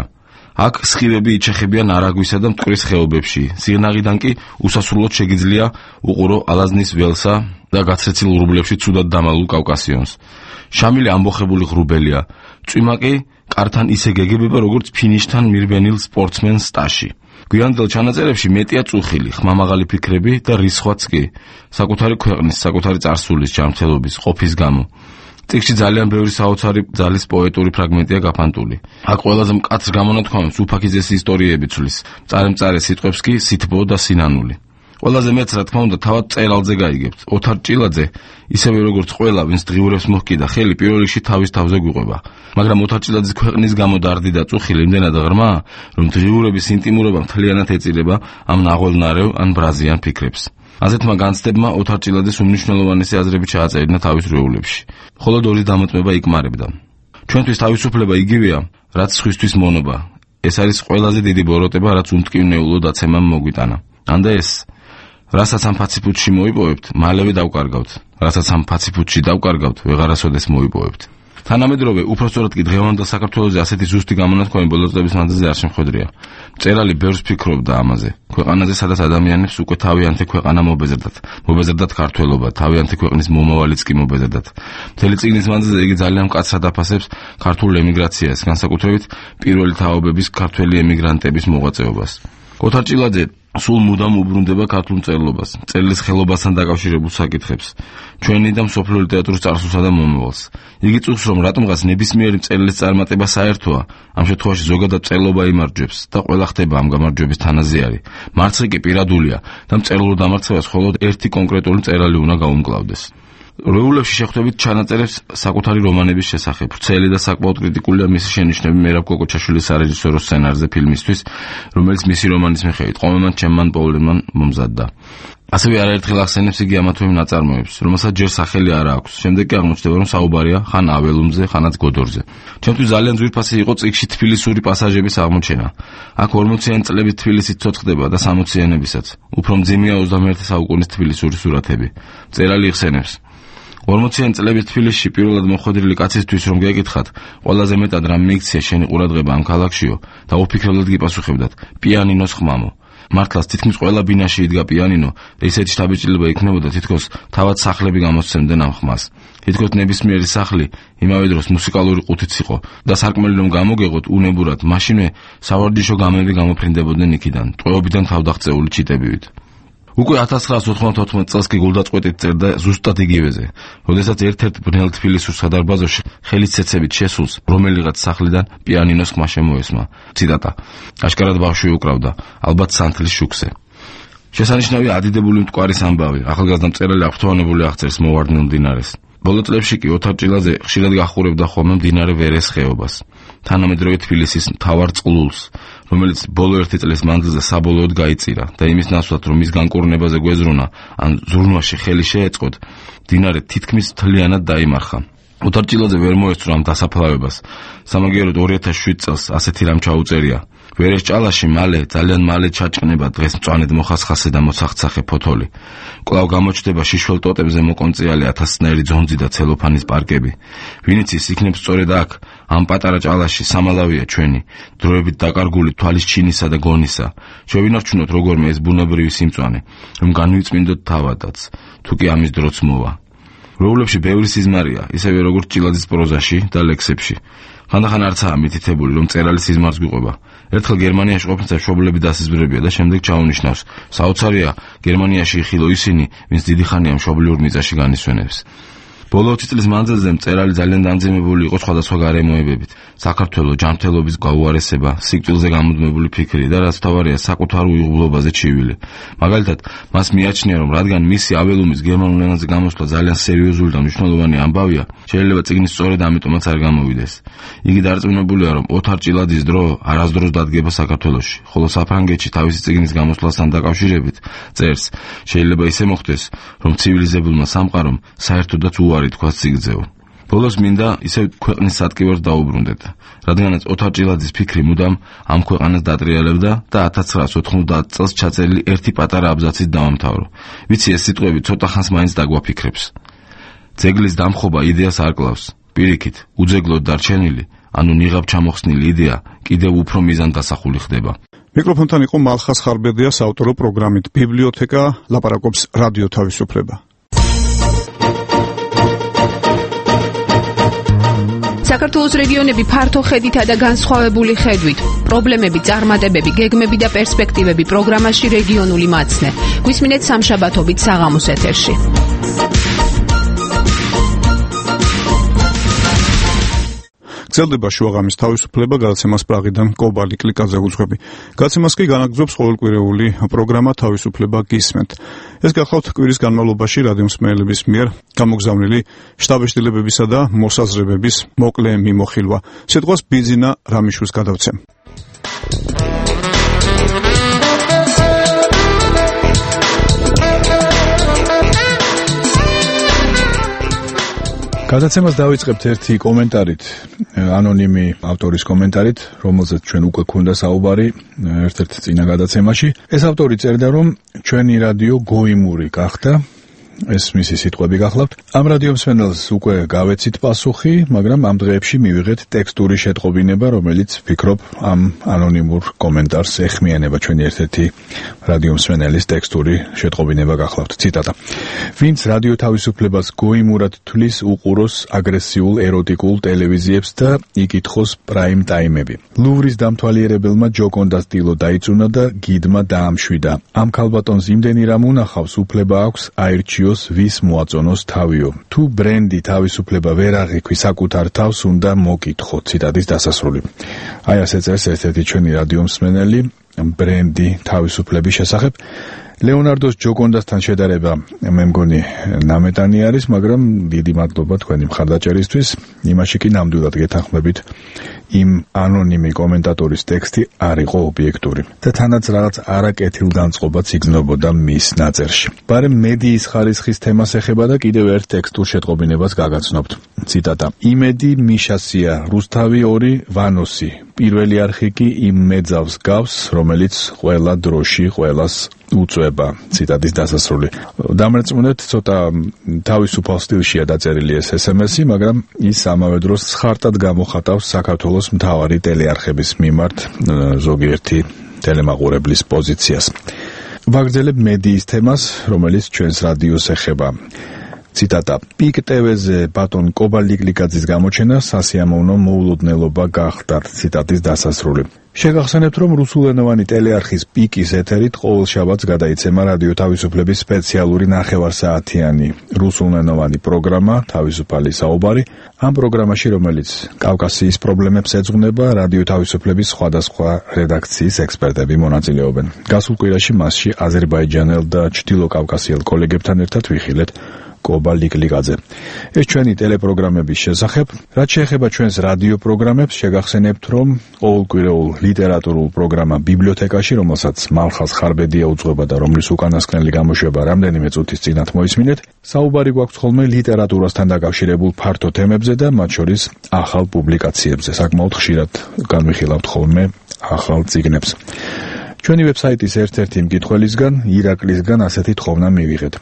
აქ სხივები იჩეხებიან არაგვისა და მტკვრის ხეობებში. სიღნაღიდან კი უსასრულოდ შეგიძლია უყურო ალაზნის ველსა და გაცრეცილ ღრუბლებში ცუდად დამალულ კავკასიონს. შამილი ამბოხებული ღრუბელია. წვიმა კი კართან ისე გეგებება, როგორც ფინიშთან მირბენილ სპორტსმენს სტაში. გვიანდელ ჩანაწერებში მეტია წუხილი, ხმამაღალი ფიქრები და რისხვაც კი. საკუთარი ქვეყნის, საკუთარი წარსულის, ჯანმრთელობის, ყოფის გამო. წიგნში ძალიან ბევრი საოცარი ძალის პოეტური ფრაგმენტია გაფანტული. აქ ყველაზე მკაცრ გამონათქვამებს უფაქიზეს ისტორიები ცვლის, მწარე სიტყვებს კი სითბო და სინანული. ყველაზე მეც რა თქმა უნდა თავად წერალზე გაიგებთ. ოთარ ჭილაძე ისევე როგორც ყველა, ვინც დღიურებს მოჰკიდა ხელი, პირველ რიგში თავის თავზე გვიყვება. მაგრამ ოთარ ჭილაძის ქვეყნის გამო დარდი და წუხილი იმდენად ღრმა, რომ დღიურების ინტიმურობა მთლიანად ეწირება ამ ნაღველნარეw ან ბრაზიან ფიქრებს. აზეთმა განცდებმა ოთარ ჭილაძის უმნიშვნელოვანესი აზრები ჩააწერინა თავის რეულებში. მხოლოდ ორი დამოწმება იკმარებდა. ჩვენთვის თავისუფლება იგივეა, რაც სხვისთვის მონობა. ეს არის ყველაზე დიდი ბოროტება, რაც უმტკივნეულო დაცემამ მოგვიტანა. ანდა ეს რასაც ამ ფაციფუტში მოიპოვებთ, მალევე დავკარგავთ. რასაც ამ ფაციფუტში დავკარგავთ, ვეღარასოდეს მოიპოვებთ. თანამედროვე, უпростоრად კი დღევანდელ საქართველოზე ასეთი ზუსტი გამონათქვამი ბოლო წლების მანძილზე არ შემხვედრია. მწერალი ბევრს ფიქრობდა ამაზე. ქვეყანაზე, სადაც ადამიანებს უკვე თავიანთი ქვეყანა მობეზრდათ ქართველობა, თავიანთი ქვეყნის მომავალიც კი მობეზრდათ. მთელი წიგნის მანძილზე იგი ძალიან მკაცრად აფასებს ქართულ ემიგრაციას, განსაკუთრებით პირველი თაობების ქართველი ემიგრანტების მოღვაწეობას. ოთარ ჭილაძე სულ მუდამ უბრუნდება ქართულ მწერლობას, მწერლის ხელობასთან დაკავშირებულ საკითხებს, ჩვენი და მსოფლიო ლიტერატურის წარსულსა და მომავალს. იგი წუხს, რომ რატომღაც ნებისმიერი მწერლის წარმატება საერთოა, ამ შემთხვევაში ზოგადად მწერლობა იმარჯვებს და ყველა ხდება ამ გამარჯვების თანაზიარი. მარცხი კი პირადულია და მწერლურ დამარცხებას მხოლოდ ერთი კონკრეტული მწერალი უნდა გაუმკლავდეს. რეულებში შეხვდებით ჩანაწერებს საკუთარი რომანების შესახებ. ვრცელი და საკმაოდ კრიტიკულია მისი შენიშვნები მერაბ კოკოჩაშვილის სარეჟისორო სცენარზე ფილმისთვის, რომელიც მისი რომანის მიხედვით ყომემან ჩემმან პოვლემან მომზადდა. ასევე არაერთხელ ახსენებს იგი ამა თუ იმ ნაწარმოებს, რომელსაც ჯერ სახელი არ აქვს. შემდეგ კი აღმოჩნდება, რომ საუბარია ხან აველუმზე, ხანაც გოდორზე. ჩემთვის ძალიან ძვირფასი იყო წიგნში თბილისური პასაჟების აღმოჩენა. აქ 40-იანი წლების თბილისი ცოცხლდება და 60-იანებისაც. უფრო მძიმეა 21 საუკუნის თბილისური სურათები. მწერალი იხსენებს: 40-იანი წლების თბილისში პირველად მოხვედრილი კაცისთვის რომ გეკითხათ, ყველაზე მეტად რა მიიქცია შენი ყურადღება ამ ქალაქშიო და ოფიქრებად გიპასუხებდათ: პიანინოს ხმამო. მართლაც თითქმის ყველა ბინაში იდგა პიანინო და ისეთი შთაბეჭდილება იქნებოდა, თითქოს თავად სახლები გამოსცემდნენ ამ ხმას. თითქოს ნებისმიერი სახლი იმავე დროს მუსიკალური ყუთიც იყო და სარკმელი რომ გამოგეღოთ უნებურად, მაშინვე სავარჯიშო გამები გამოფრინდებოდნენ იქიდან, ტყვეობიდან თავდაღწეული ჩიტებივით. უკვე 1994 წელს კი გულდაწყვეტით წერდა ზუსტად იგივეზე, როდესაც ერთ-ერთ ბნელ თბილისურ სადარბაზოში ხელისცეცებით შესულს რომელიღაც სახლიდან პიანინოს ხმა შემოესმა. ციტატა: აშკარად ბავშვი უკრავდა, ალბათ სანთლის შუქზე. შესანიშნავია ადიდებული მტკვარის ამბავი, ახალგაზრდა მწერალი აღფრთოვანებული აღწერს მოვარდნილ მდინარეს. ბოლო წლებში კი ოთარ ჭილაძე ხშირად გახურებდა ხოლმე მდინარე ვერეს ხეობას, თანამედროვე თბილისის მთავარ წყლულს, რომელიც ბოლო 1 წლის მანძილზე საბოლოოდ გაიწირა და იმის ნაცვლად, რომ მის განკურნებაზე გვეზრუნა ან ზრუნვაში ხელი შეეწყოთ, მდინარე თითქმის მთლიანად დაიმარხა. ოთარ ჭილაძე ვერ მოესწრო ამ დასაფლავებას. სამაგიეროდ 2007 წელს ასეთი რამ ჩაუწერია: ვერეს ჭალაში ძალიან მალე ჩაჭყნება დღეს მწვანედ მოხასხასე და მოცახცახე ფოთოლი. კვლავ გამოჩნდება შიშველ ტოტებზე მოკონწიალი 1000-ნაირი ძონძი და ცელოფანის პარკები. ვინიცის იქნებს სწორედ აქ, ამ პატარა ჭალაში სამალავია ჩვენი, დროებით დაკარგული თვალის ჩინისა და გონისა. შევინარჩუნოთ როგორმე ეს ბუნებრივი სიმწვანე, რომ განვიწმინდოთ თავადაც, თუ კი ამის დროც მოვა. რეულებში ბევრი სიზმარია, ისევე როგორც ჭილაძის პროზაში და ლექსებში. ხანდახან არცაა მითითებული, რომ მწერალი სიზმარს გვიყვება. ერთხელ გერმანიაში ყოფნისა მშობლები დასიზმრებია და შემდეგ ჩაუნიშნავს: საოცარია გერმანიაში იხილო ისინი, ვინც დიდი ხანია მშობლიურ მიწაში განისვენებს. ბოლო 20 წლის მანძილზე მწერალი ძალიან დამძიმებული იყო სხვადასხვა გარემოებებით. საქართველოს ჯანმრთელობის გაუარესება, სიკვდილზე გამუდმებული ფიქრი და რაც თავარია საკუთარ უიღბლობაზე ჩივილი. მაგალითად, მას მიაჩნია, რომ რადგან მისი აველუმის გერმანულ ენაზე გამოსვლა ძალიან სერიოზული და მნიშვნელოვანი ამბავია, შეიძლება წიგნის სწორედ ამიტომაც არ გამოვიდეს. იგი დარწმუნებულია, რომ ოთარ ჭილაძის დრო არასდროს დადგება საქართველოში, ხოლო საფრანგეთში თავისი წიგნის გამოსვლასთან დაკავშირებით წერს: შეიძლება ისე მოხდეს, რომ ცივილიზებულმა სამყარომ საერთოდაც უარი თქვას სიგრძეო. ბოლოს მინდა ისევ ქვეყნის სატკივარს დაუბრუნდეთ, რადგანაც ოთარ ჭილაძის ფიქრი მუდამ ამ ქვეყანას დატრიალებდა და 1990 წელს ჩაწერილი ერთი პატარა აბზაცით დავამთავრო. ვიცი, ეს სიტყვები ცოტა ხანს მაინც დაგვაფიქრებს. ძეგლის დამხობა იდეას არ კლავს. პირიქით, უძეგლოდ დარჩენილი ანუ ნიღაბ ჩამოხსნილი იდეა კიდევ უფრო მიზანდასახული ხდება. მიკროფონთან იყო მალხას ხარბედია საავტორო პროგრამით ბიბლიოთეკა ლაპარაკობს რადიო თავისუფლება. საქართველოს რეგიონები ფართო ხედითა და განსხვავებული ხედვით, პრობლემები, წარმატებები, გეგმები და პერსპექტივები პროგრამაში რეგიონული მაცნე. გვისმინეთ სამშაბათობით საღამოს ეთერში. გრძელდება შუაღამის თავისუფლება, გადაცემას პრაღიდან კობალი კლიკაძე უძღვები. გადაცემას კი განაგრძობს ყოველკვირეული პროგრამა თავისუფლება გისმენთ. ეს გახლავთ კვირის განმავლობაში რადიო მსმენელების მიერ გამოგზავნილი შტაბ-შტილებებისა და მოსაზრებების მოკლე მიმოხილვა. სიტყვას ბიძინა რამიშვილს გადავცემ. გადაცემას დავიწყებთ ერთი კომენტარით, ანონიმი ავტორის კომენტარით, რომელზეც ჩვენ უკვე გვქონდა საუბარი ერთ-ერთ წინა გადაცემაში. ეს ავტორი წერდა, რომ ჩვენი რადიო გოიმური გახდა. ეს მისი სიტყვები გახლავთ. ამ რადიო მსმენელს უკვე გავეცით პასუხი, მაგრამ ამ დღეებში მივიღეთ ტექსტური შეტყობინება, რომელიც ვფიქრობ ამ ანონიმურ კომენტარს ეხმიანება. ჩვენი ერთ-ერთი რადიო მსმენელის ტექსტური შეტყობინება გახლავთ. ციტატა. ვინც რადიო თავისუფლებას გოიმურად თვლის უყუროს აგრესიულ ეროტიკულ ტელევიზიებს და იკითხოს პრაიმ ტაიმები. ლუვრის დამთვალიერებელმა ჯოკონდას დილო დაიწუნა და გიდმა დაამშვიდა. ამ ქალბატონს იმდენი რამ უნახავს, უფლება აქვს აირჩიოს ვის მოაწონოს თავიო. თუ ბრენდი თავისუფლება ვერ აღიქვი საკუთარ თავს, უნდა მოკითხო. ციტატის დასასრული. აი ასე წერს ერთ-ერთი ჩვენი რადიო მსმენელი ბრენდი თავისუფლების შესახებ. ლეონარდოს ჯოკონდასთან შედარება მე მგონი ნამეტანი არის, მაგრამ დიდი მადლობა თქვენი მხარდაჭერისთვის. იმაში კი ნამდვილად გეთანხმებით, იმ ანონიმი კომენტატორის ტექსტი არ იყო ობიექტური და თანაც რაღაც არაკეთილგანწყობაც იგრძნობოდა მის ნაწერში. ბარემ მედიის ხარისხის თემას ეხება და კიდევ ერთ ტექსტურ შეტყობინებას გაგაცნობთ. ციტატა. იმედი მიშასია, რუსთავი 2 ვანოსი. პირველი არხი კი იმ მეძავს გავს, რომელიც ყველა დროში ყველას უწובה. ციტატის დასასრული. დამერწმუნეთ, ცოტა თავისუფალ სტილშია დაწერილი ეს SMS-ი, მაგრამ ის ამავე დროს ხარტად გამოხატავს საქართველოს მთავარი ტელეარხების მიმართ ზოგიერთი ტელემაყურებლის პოზიციას. ვაგრძელებ მედიის თემას, რომელიც ჩვენს რადიოს ეხება. ციტატა. პიკ TV-ზე ბატონ კობალიკლიკაძის გამოჩენა სასიამოვნო მოულოდნელობა გახდა. ციტატის დასასრული. შეგახსენებთ, რომ რუსულენოვანი ტელეარხის პიკის ეთერით ყოველ შაბათს გადაიცემა რადიო თავისუფლების სპეციალური ნახევარსაათიანი რუსულენოვანი პროგრამა თავისუფალი საუბარი. ამ პროგრამაში, რომელიც კავკასიის პრობლემებს ეძღვნება, რადიო თავისუფლების სხვადასხვა რედაქციის ექსპერტები მონაწილეობენ. გასულ კვირაში მასში აზერბაიჯანელ და ჩრდილოკავკასიელ კოლეგებთან ერთად ვიხილეთ კობალიკლიკაძე. ეს ჩვენი ტელეპროგრამების შესახებ. რაც შეეხება ჩვენს რადიო პროგრამებს, შეგახსენებთ, რომ ყოველკვირეულ ლიტერატურულ პროგრამა ბიბლიოთეკაში, რომელსაც მალხას ხარბედია უძღვება და რომლის უკანასკნელი გამოშვება რამდენიმე წუთის წინათ მოისმინეთ, საუბარი გვაქვს ხოლმე ლიტერატურასთან დაკავშირებულ ფართო თემებზე და მათ შორის ახალ პუბლიკაციებზე. საკმაოდ ხშირად განვიხილავთ ხოლმე ახალ წიგნებს. ჩვენი ვებსაიტის ერთ-ერთი მკითხველისგან, ირაკლისგან ასეთი თხოვნა მივიღეთ.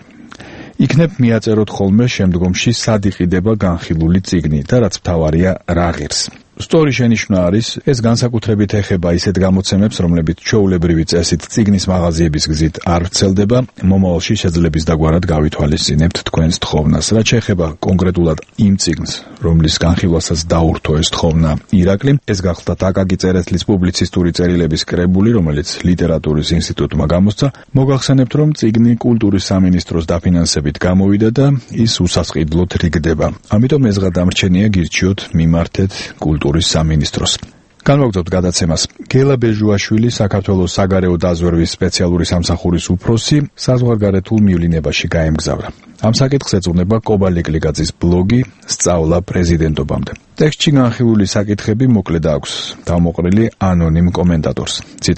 იქნებ მიაწეროთ ხოლმე შემდგომში სად იყიდება განხილული წიგნი და რაც მთავარია რა ღირს. სტორი შენიშვნა არის, ეს განსაკუთრებით ეხება ისეთ გამოცემებს, რომლებიც ჩვეულებრივი წესით წიგნის მაღაზიების გზით არ ვრცელდება, მომავალში შეძლებს დაგვარად გავითვალისწინებთ თქვენს თხოვნას. რაც შეეხება კონკრეტულად იმ წიგნს, რომლის განხილვასაც დაურთო ეს თხოვნა ირაკლიმ, ეს გახლდათ აკაკი წერეთლის პუბლიცისტური წერილების კრებული, რომელიც ლიტერატურის ინსტიტუტმა გამოსცა. მოგახსენებთ, რომ წიგნი კულტურის სამინისტროს დაფინანსებით გამოვიდა და ის უსასყიდლოდ რიგდება. ამიტომ ეს გადამრჩენია გირჩიოთ მიმართეთ კულტურის სამინისტროს. განვაგრძობთ გადაცემას. გელა ბეჟუაშვილი, საქართველოს საგარეო დაზვერვის სპეციალური სამსახურის უფროსი, საზღვარგარეთულ მივლინებაში გაემგზავრა. ამ საკითხს ეძღვნება კობალიკლიკაძის ბლოგი სწავლა პრეზიდენტობამდე. ტექსტში განხილული საკითხები მოკლედ აქვს დავმოყრილი ანონიმ კომენტატორს. ციტატა.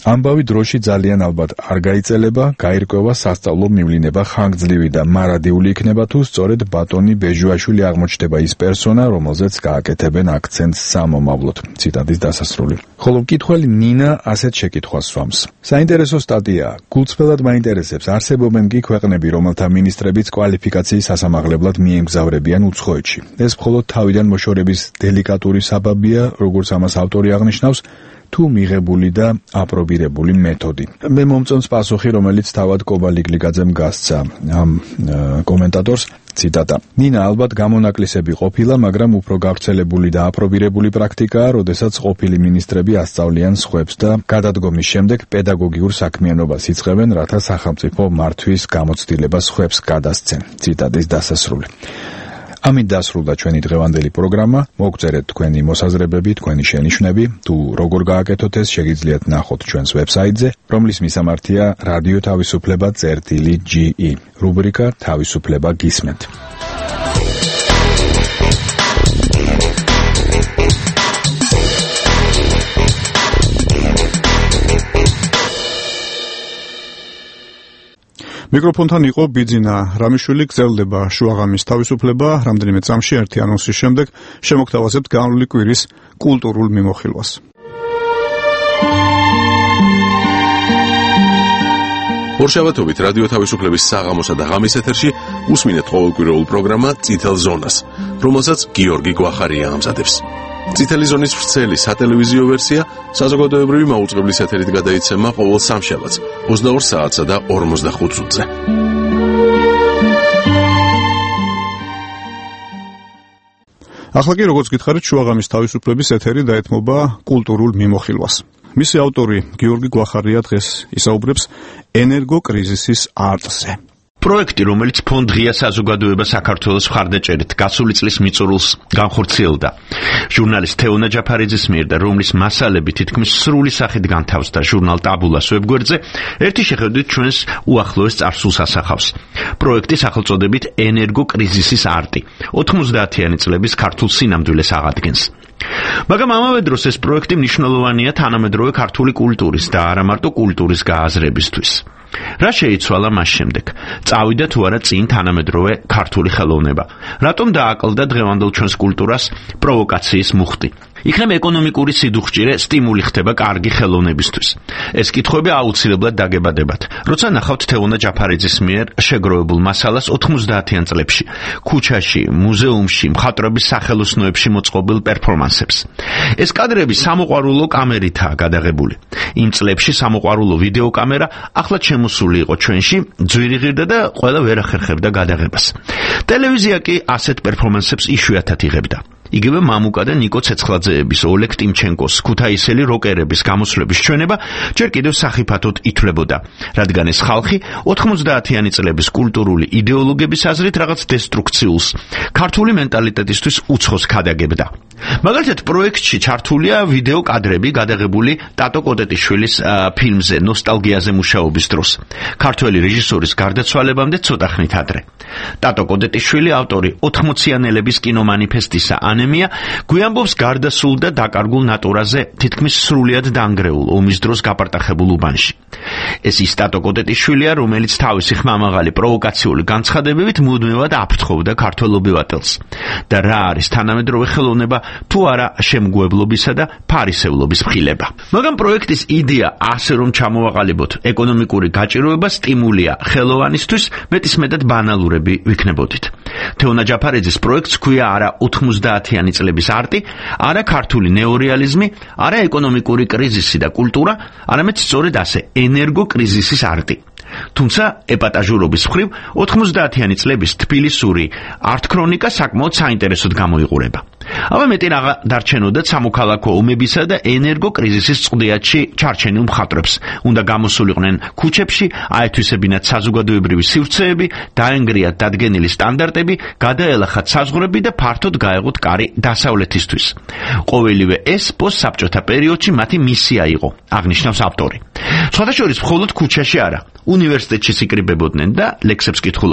ამბავი დროში ძალიან ალბათ არ გაიწელება, გაირკვევა სასწავლო მივლინება ხანგრძლივი და მარადიული იქნება თუ სწორედ ბატონი ბეჟუაშვილი აღმოჩნდება ის პერსონა, რომელზეც გააკეთებენ აქცენტს სამომავლოდ. ციტატის დასასრული. ხოლო მკითხველი ნინა ასეთ შეკითხვას სვამს. საინტერესო სტატიაა. გულწრფელად მაინტერესებს, არსებობენ კი ქვეყნები, რომელთა მინისტრებიც კვალიფიკაციის სასამაღლებლად მიემგზავრებიან უცხოეთში. ეს მხოლოდ თავიდან მოშორების დელიკატური საბაბია, როგორც ამას ავტორი აღნიშნავს, თუ მიღებული და აპრობირებული მეთოდი. მე მომწონს პასუხი, რომელიც თავად კობა ლიგლიგაძემ გასცა ამ კომენტატორს. ციტატა. ნინა ალბათ გამონაკლისები ყოფილა, მაგრამ უფრო გავრცელებული და აპრობირებული პრაქტიკაა, როდესაც ყოფილი მინისტრები ასწავლიან სხვებს და გადადგომის შემდეგ პედაგოგიურ საქმიანობას იწყებენ, რათა სახელმწიფო მართვის გამოცდილება სხვებს გადასცენ. ციტატის დასასრული. ამით დასრულდა ჩვენი დღევანდელი პროგრამა. მოგწერეთ თქვენი მოსაზრებები, თქვენი შენიშვნები, თუ როგორ გააკეთოთ ეს, შეგიძლიათ ნახოთ ჩვენს ვებსაიტზე, რომლის მისამართია რადიო თავისუფლება.ge. რუბრიკა თავისუფლება გისმენთ. მიკროფონთან იყო ბიძინა რამიშვილი. გრძელდება შუაღამის თავისუფლება. რამდენიმე წამში ერთი ანონსის შემდეგ შემოგთავაზებთ განვლილი კვირის კულტურულ მიმოხილვას. ორშაბათობით რადიო თავისუფლების საღამოსა და ღამის ეთერში უსმინეთ ყოველკვირეულ პროგრამა წითელ ზონას, რომელსაც გიორგი გვახარია ამზადებს. წითელი ზონის ვრცელი სატელევიზიო ვერსია საზოგადოებრივი მაუწყებლის ეთერით გადაიცემა ყოველ სამშაბათს 22 საათსა და 45 წუთზე. ახლა კი როგორც გითხარით, შუაღამის თავისუფლების ეთერი დაეთმობა კულტურულ მიმოხილვას. მისი ავტორი გიორგი გვახარია დღეს ისაუბრებს ენერგოკრიზისის არტზე. პროექტი, რომელიც ფონდ ღია საზოგადოება საქართველოს მხარდაჭერით გასული წლის მიწურულს განხორციელდა ჟურნალისტ თეონა ჯაფარიძის მიერ და რომლის მასალები თითქმის სრული სახით განთავსდა ჟურნალ ტაბულას ვებგვერდზე, ერთი შეხედვით ჩვენს უახლოეს წარსულს ასახავს. პროექტი სახელწოდებით ენერგოკრიზისის არტი 90-იანი წლების ქართულ სინამდვილეს აღადგენს. მაგრამ ამავე დროს ეს პროექტი მნიშვნელოვანია თანამედროვე ქართული კულტურის და არა მარტო კულტურის გააზრებისთვის. რა შეიცვალა მას შემდეგ? წავიდა თუ არა წინ თანამედროვე ქართული ხელოვნება? რატომ დააკლდა დღევანდელ ჩვენს კულტურას პროვოკაციის მუხტი? იქნებ ეკონომიკური სიდუხჭირე სტიმული ხდება კარგი ხელოვნებისთვის. ეს კითხვები აუცილებლად დაგებადებათ, როცა ნახავთ თეონა ჯაფარიძის მიერ შეგროვებულ მასალას 90-იან წლებში, ქუჩაში, მუზეუმში, მხატვრების სახელოსნოებში მოწყობილ პერფორმანსებს. ეს კადრები სამოყვარულო კამერითაა გადაღებული. იმ წლებში სამოყვარულო ვიდეოკამერა ახლად შემოსული იყო ჩვენში, ძვირი ღირდა და ყველა ვერ ახერხებდა გადაღებას. ტელევიზია კი ასეთ პერფორმანსებს იშვიათად იღებდა. იგივე მამუკა და ნიკო ცეცხლაძეების, ოლეგ ტიმჩენკოს, ქუთაისელი როკერების გამოსვლების ჩვენება ჯერ კიდევ სახიფათოდ ითვლებოდა, რადგან ეს ხალხი 90-იანი წლების კულტურული იდეოლოგების აზრით რაღაც დესტრუქციულს, ქართული მენტალიტეტისთვის უცხოს ქადაგებდა. მაგალითად, პროექტში ჩართულია ვიდეო კადრები გადაღებული ტატო კოტეტიშვილის ფილმზე ნოსტალგიაზე მუშაობის დროს, ქართველი რეჟისორის გარდაცვალებამდე ცოტა ხნით ადრე. ტატო კოტეტიშვილი, ავტორი 80-იანელების კინომანიფესტისა ანემია, გვიამბობს გარდასულ და დაკარგულ ნატურაზე თითქმის სრულიად დანგრეულ ომის დროს გაპარტახებულ უბანში. ეს ის ტატო კოტეტიშვილია, რომელიც თავისი ხმამაღალი პროვოკაციული განცხადებებით მუდმივად აფრთხობდა ქართველ ობივატელს. და რა არის თანამედროვე ხელოვნება, თუ არა შემგუებლობისა და ფარისევლობის მხილება. მაგრამ პროექტის იდეა ასე რომ ჩამოვაყალიბოთ ეკონომიკური გაჭიროება სტიმულია ხელოვანისთვის, მეტისმეტად ბანალურები ვიქნებოდით. თეონა ჯაფარიძის პროექტს ქვია არა 90-იანი წლების არტი, არა ქართული ნეორეალიზმი, არა ეკონომიკური კრიზისი და კულტურა, არამედ სწორედ ასე ენერგოკრიზისის არტი. თუმცა ეპატაჟურობის მხრივ 90-იანი წლების თბილისური არტ-ქრონიკა საკმაოდ საინტერესოდ გამოიყურება. აბა მეტი რაღა დარჩენოდათ სამოქალაქო ომებისა და ენერგოკრიზისის წყვდიათში ჩარჩენილ მხატვრებს. უნდა გამოსულიყვნენ ქუჩებში, აეთვისებინათ საზოგადოებრივი სივრცეები, დაენგრიათ დადგენილი სტანდარტები, გადაელახათ საზღვრები და ფართოდ გაეღოთ კარი დასავლეთისთვის. ყოველივე ეს პოსტსაბჭოთა პერიოდში მათი მისია იყო, აღნიშნავს ავტორი. სხვადასხვა მხოლოდ ქუჩაში არა, უნივერსიტეტში სიკრიბებოდნენ და ლექსებს კითხულობდნენ.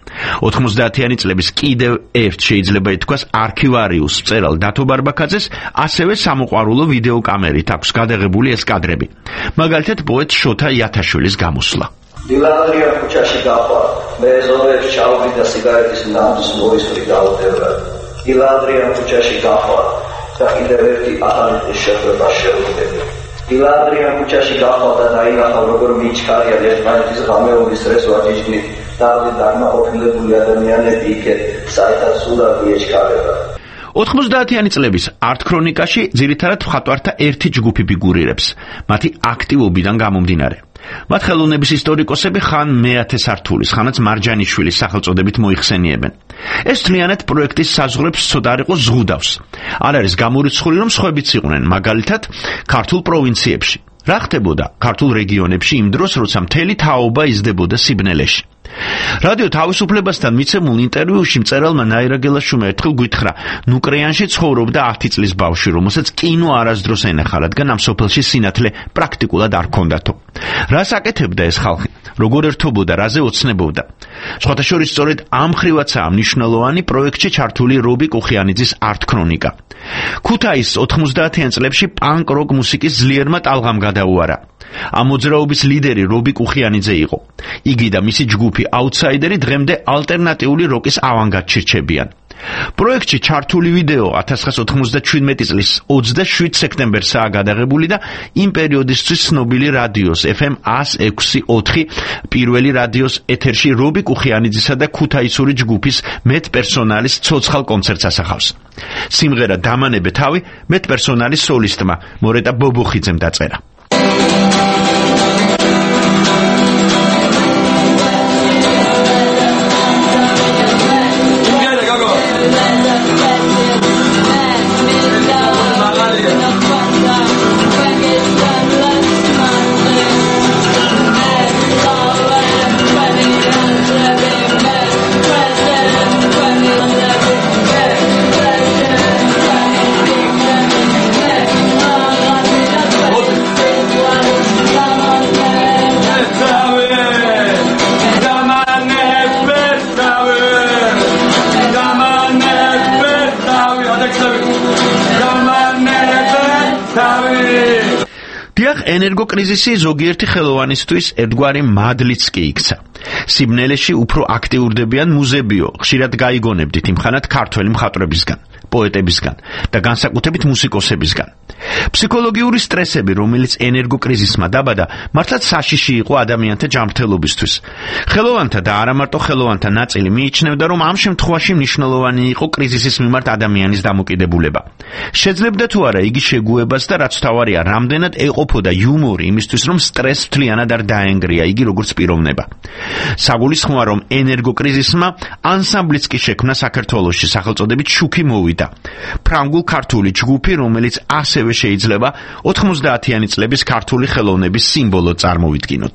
90-იანი წლების კიდევ ერთ შეიძლება ითქვას არქივარიუს მწერალ დათო ბარბაქაძეს ასევე სამოყვარულო ვიდეოკამერით აქვს გადაღებული ეს კადრები. მაგალითად პოეტ შოთა იათაშვილის გამოსვლა. დილანდრია ქუჩაში გაყვა, მე ზოგიერთ ჩავდი და სიგარეტის ნამის მორისული დაუდევრა. დილანდრია ქუჩაში გაყვა და კიდევ ერთი ახალი შეხვედრა შეუძლია. დილანდრია ქუჩაში გაყვა და დაინახა როგორ მიჩქარია ერთმანეთის ღამეობის რეს ვაჯიჯნით დაღლი დაგმაყოფილებული ადამიანები იქეთ საერთოდ სურათი ეჩქარება. 90-იანი წლების არტ ქრონიკაში ძირითადად მხატვართა ერთი ჯგუფი ფიგურირებს, მათი აქტივობიდან გამომდინარე. მათ ხელოვნების ისტორიკოსები ხან მე-10 სართულის, ხანაც მარჯანიშვილის სახელწოდებით მოიხსენიებენ. ეს მთლიანად პროექტის საზღვრებს ცოტა არ იყო ზღუდავს. არ არის გამორიცხული, რომ სხვებიც იყვნენ, მაგალითად, ქართულ პროვინციებში. რა ხდებოდა ქართულ რეგიონებში იმ დროს, როცა მთელი თაობა იზრდებოდა სიბნელეში? რადიო თავისუფლებასთან მიცემულ ინტერვიუში მწერალმა ნაირა გელაშვილმა ერთხელ გითხრა, ნუკრეანში ცხოვრობდა 10 წლის ბავშვი, რომელსაც კინო არასდროს ენახა, რადგან ამ სოფელში სინათლე პრაქტიკულად არ ჰქონდათო. რას აკეთებდა ეს ხალხი? როგორ ერთობოდა, რაზე ოცნებობდა? სხვათა შორის სწორედ ამ ხრივაცაა მნიშვნელოვანი პროექტში ჩართული რობი კუხიანიძის არტ ქრონიკა. ქუთაისს 90-იან წლებში პანკ როკ მუსიკის ძლიერმა ტალღამ გადაუარა. ამ მოძრაობის ლიდერი რობი კუხიანიძე იყო. იგი და მისი ჯგუფი აუთსაიდერი დღემდე ალტერნატიული როკის ავანგარდში რჩებიან. პროექტში ჩართული ვიდეო 1997 წლის 27 სექტემბერსაა გადაღებული და იმ პერიოდისთვის ცნობილი რადიოს FM 106.4 პირველი რადიოს ეთერში რობი კუხიანიძისა და ქუთაისური ჯგუფის მეტ პერსონალის ცოცხალ კონცერტს ასახავს. სიმღერა დამანებე თავი მეტ პერსონალის სოლისტმა მორეტა ბობოხიძემ დაწერა. ენერგოკრიზისი ზოგიერთი ხელოვანისთვის ერთგვარი მადლიც კი იქცა. სიბნელეში უფრო აქტიურდებიან მუზებიო, ხშირად გაიგონებდით იმხანად ქართველი მხატვრებისგან, პოეტებისგან და განსაკუთრებით მუსიკოსებისგან. ფსიქოლოგიური სტრესები, რომელიც ენერგოკრიზისმა დაბადა, მართლაც საშიში იყო ადამიანთა ჯანმრთელობისთვის. ხელოვანთა და არა მარტო ხელოვანთა ნაწილი მიიჩნევდა, რომ ამ შემთხვევაში მნიშვნელოვანი იყო კრიზისის მიმართ ადამიანის დამოკიდებულება. შეძლებდა თუ არა იგი შეგუებას და რაც თავარია, რამდენად ეყოფოდა იუმორი იმისთვის, რომ სტრესს მთლიანად არ დაენგრია იგი როგორც პიროვნება. საგულისხმოა, რომ ენერგოკრიზისმა ანსამბლიც კი შექმნა საქართველოში სახელწოდებით შუქი მოვიდა. ფრანგულ ქართული ჯგუფი, რომელიც ასევე შეიძლება 90-იანი წლების ქართული ხელოვნების სიმბოლო წარმოვიდგინოთ.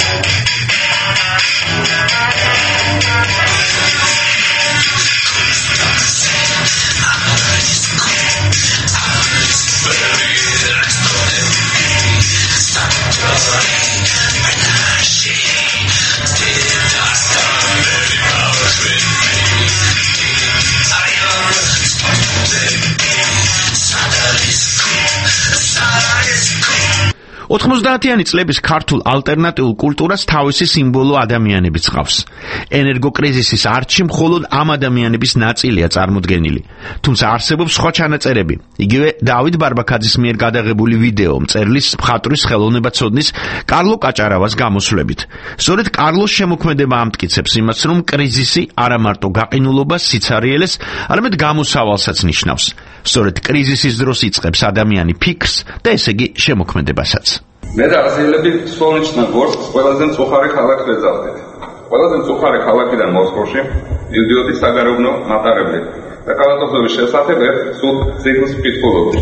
ოცდაათიანი წლების ქართულ ალტერნატიულ კულტურას თავისი სიმბოლო ადამიანებიც ყავს. ენერგოკრიზისის არჩი მხოლოდ ამ ადამიანების ნაწილია წარმოდგენილი. თუმცა არსებობს სხვა ჩანაწერები. იგივე დავით ბარბაქაძის მიერ გადაღებული ვიდეო მწერლის მხატვრის ხელოვნებაცოდნის კარლო კაჭარავას გამოსვლებით. სწორედ კარლოს შემოქმედება ამტკიცებს იმას, რომ კრიზისი არა მარტო გაყინულობას, სიცარიელეს, არამედ გამოსავალსაც ნიშნავს. სწორედ კრიზისის დროს იწყებს ადამიანი ფიქრს და ესე იგი შემოქმედებასაც. მე და აზიელები სვოლნიჩნა გორსკს ყველაზე მწუხარე ქალაქს ვეძავდით. ყველაზე მწუხარე ქალაქიდან მოსკოვში მივდიოდი საგარეუბნო მატარებლით და კალათოზოვის შესახებ ერთ სულ ციკლს ვკითხულობდი.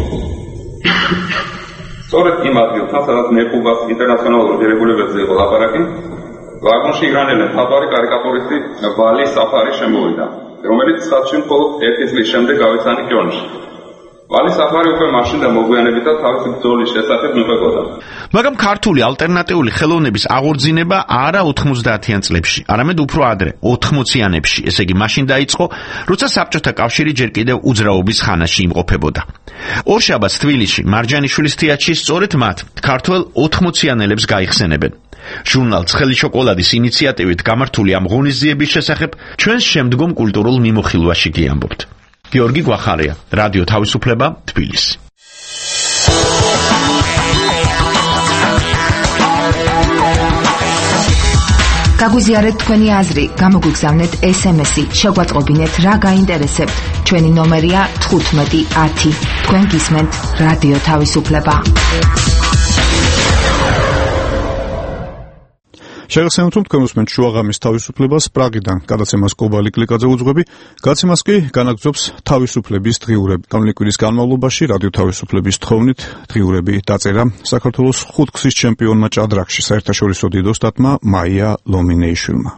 სწორედ იმ ადგილთან, სადაც მეხუბას ინტერნაციონალურ დირეგულებებზე იყო ლაპარაკი, ვაგონში ირანელი მხატვარი კარიკატურისტი ვალი საფარი შემოვიდა, რომელიც საჩვენ მხოლოდ ერთი წლის შემდეგ გავეცანი კიონში. ვალი საფარი უკვე მაშინ და მოგვიანებითაც თავისი ბრძოლის შესახებ მიყვებოდა. მაგრამ ქართული ალტერნატიული ხელოვნების აღორძინება არა 90-იან წლებში, არამედ უფრო ადრე, 80-იანებში, ესე იგი მაშინ დაიწყო, როცა საბჭოთა კავშირი ჯერ კიდევ უძრაობის ხანაში იმყოფებოდა. ორშაბათს თბილისში მარჯანიშვილის თეატრში სწორედ მათ ქართველ 80-იანელებს გაიხსენებენ. ჟურნალ ცხელი შოკოლადის ინიციატივით გამართული ამ ღონისძიების შესახებ ჩვენს შემდგომ კულტურულ მიმოხილვაში გიამბობთ. გიორგი გვახარია, რადიო თავისუფლება, თბილისი. გაგვიზიარეთ თქვენი აზრი, გამოგვიგზავნეთ SMS-ი, შეგვატყობინეთ რა გაინტერესებთ. ჩვენი ნომერია 1510. თქვენ გისმენთ რადიო თავისუფლება. შეგახსენებთ, რომ თქვენ უსმენთ შუაღამის თავისუფლებას პრაღიდან, გადაცემას კობალი კლიკაძე უძღვები, გადაცემას კი განაგრძობს თავისუფლების დღიურები. გამლი კვირის განმავლობაში რადიო თავისუფლების თხოვნით დღიურები დაწერა საქართველოს ხუთგზის ჩემპიონმა ჭადრაკში საერთაშორისო დიდ ოსტატმა მაია ლომინეიშვილმა.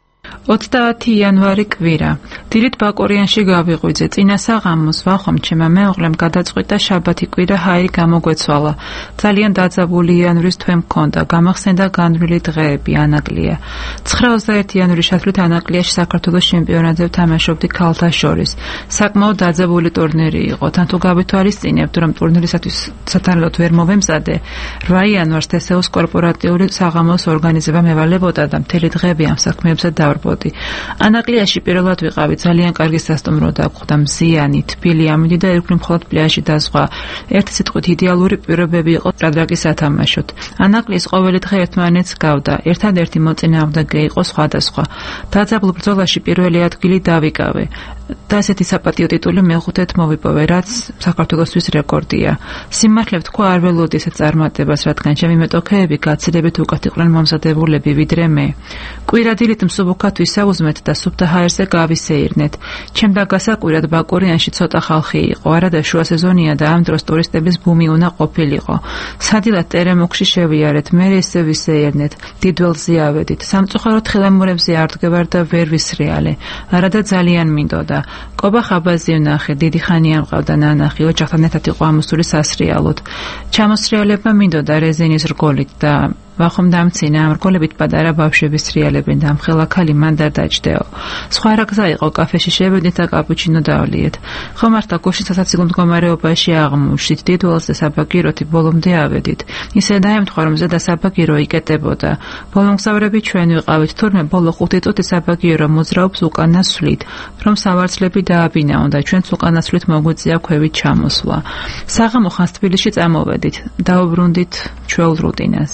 30 იანვარი კვირა. დილით ბაკურიანში გავიღვიძე. წინა საღამოს ვახომ ჩემმა მეუღლემ გადაწყვიტა შაბათი კვირა ჰაერი გამოგვეცვალა. ძალიან დაძაბული იანვრის თვე მქონდა. გამახსენდა განვლილი დღეები, ანაკლია. 9-21 იანვრის შესაძლოა ანაკლიაში საქართველოს ჩემპიონატზე თამაშობდი ქალთა შორის. საკმაოდ დაძაბული ტურნირი იყო. თან თუ გავითვალისწინებთ, რომ ტურნირისათვის სათანადოდ ვერ მოვემზადე, 8 იანვარს თესეუს კორპორატიული საღამოს ორგანიზება მევალებოდა და მთელი დღეები ამ საქმეებზე დავარბოდი. ანაკლიაში პირველად ვიყავი, ძალიან კარგი სასტუმრო დაგხვდა, მზიანი, თბილი ამინდი და ერქვნი მხოლოდ პლაჟი და სხვა. ერთი სიტყვით იდეალური პირობები იყო ჭადრაკის სათამაშოდ. ანაკლის ყოველი დღე ერთმანეთს გავდა, ერთადერთი მოწინააღმდეგე იყო სხვადასხვა. დაძაბულ ბრძოლაში პირველი ადგილი დავიკავე. და ესეთი საპატიო ტიტული მეხუთედ მოვიპოვე, რაც საქართველოსთვის რეკორდია. სიმართლე ვთქვა, არ ველოდი ესეთ წარმატებას, რადგან ჩემი მეტოქეები გაცილებით უკეთ იყვნენ მომზადებულები ვიდრე მე. კვირა დილით მსუბუქად ვისაუზმეთ და სუფთა ჰაერზე გავისეირნეთ. ჩემდა გასაკვირად ბაკურიანში ცოტა ხალხი იყო, არადა შუა სეზონია და ამ დროს ტურისტების ბუმი უნდა ყოფილიყო. სადილად ტერემუქში შევიარეთ, მე ისე ვისეირნეთ, დიდველზე ავედით. სამწუხაროდ ხელამურებზე არ დგევარ და ვერ ვისრიალე. არადა ძალიან მინდოდა. კობა ხაბაზი ვნახე, დიდი ხანია მყავდა ნანახი, ოჯახთან ერთად იყო ამოსული სასრიალოდ. ჩამოსრიალებმა მინდოდა რეზინის რგოლით და ვახომ დამცინა ამ რგოლებით პატარა ბავშვების სრიალებენ და ამხელა ქალი მან არ დაჭდეო. სხვა რა გზა იყო, კაფეში შევედით და კაპუჩინო დავლიეთ. ხომართა გუშინ სასაცილო მდგომარეობაში აღმოჩნდით, დიდველზე საბაგიროთი ბოლომდე ავედით. ისე დაემთხვა, რომ ზედა საბაგირო იკეტებოდა. ბოლომგზავრები ჩვენ ვიყავით, თურმე ბოლო 5 წუთი საბაგირო მოძრაობს უკანასვლით, რომ სავარცხლები დააბინაონ და ჩვენც უკანასვლით მოგვიწია ქვევით ჩამოსვლა. საღამო ხანს თბილისში წამოვედით, დაუბრუნდით ჩვეულ რუტინას.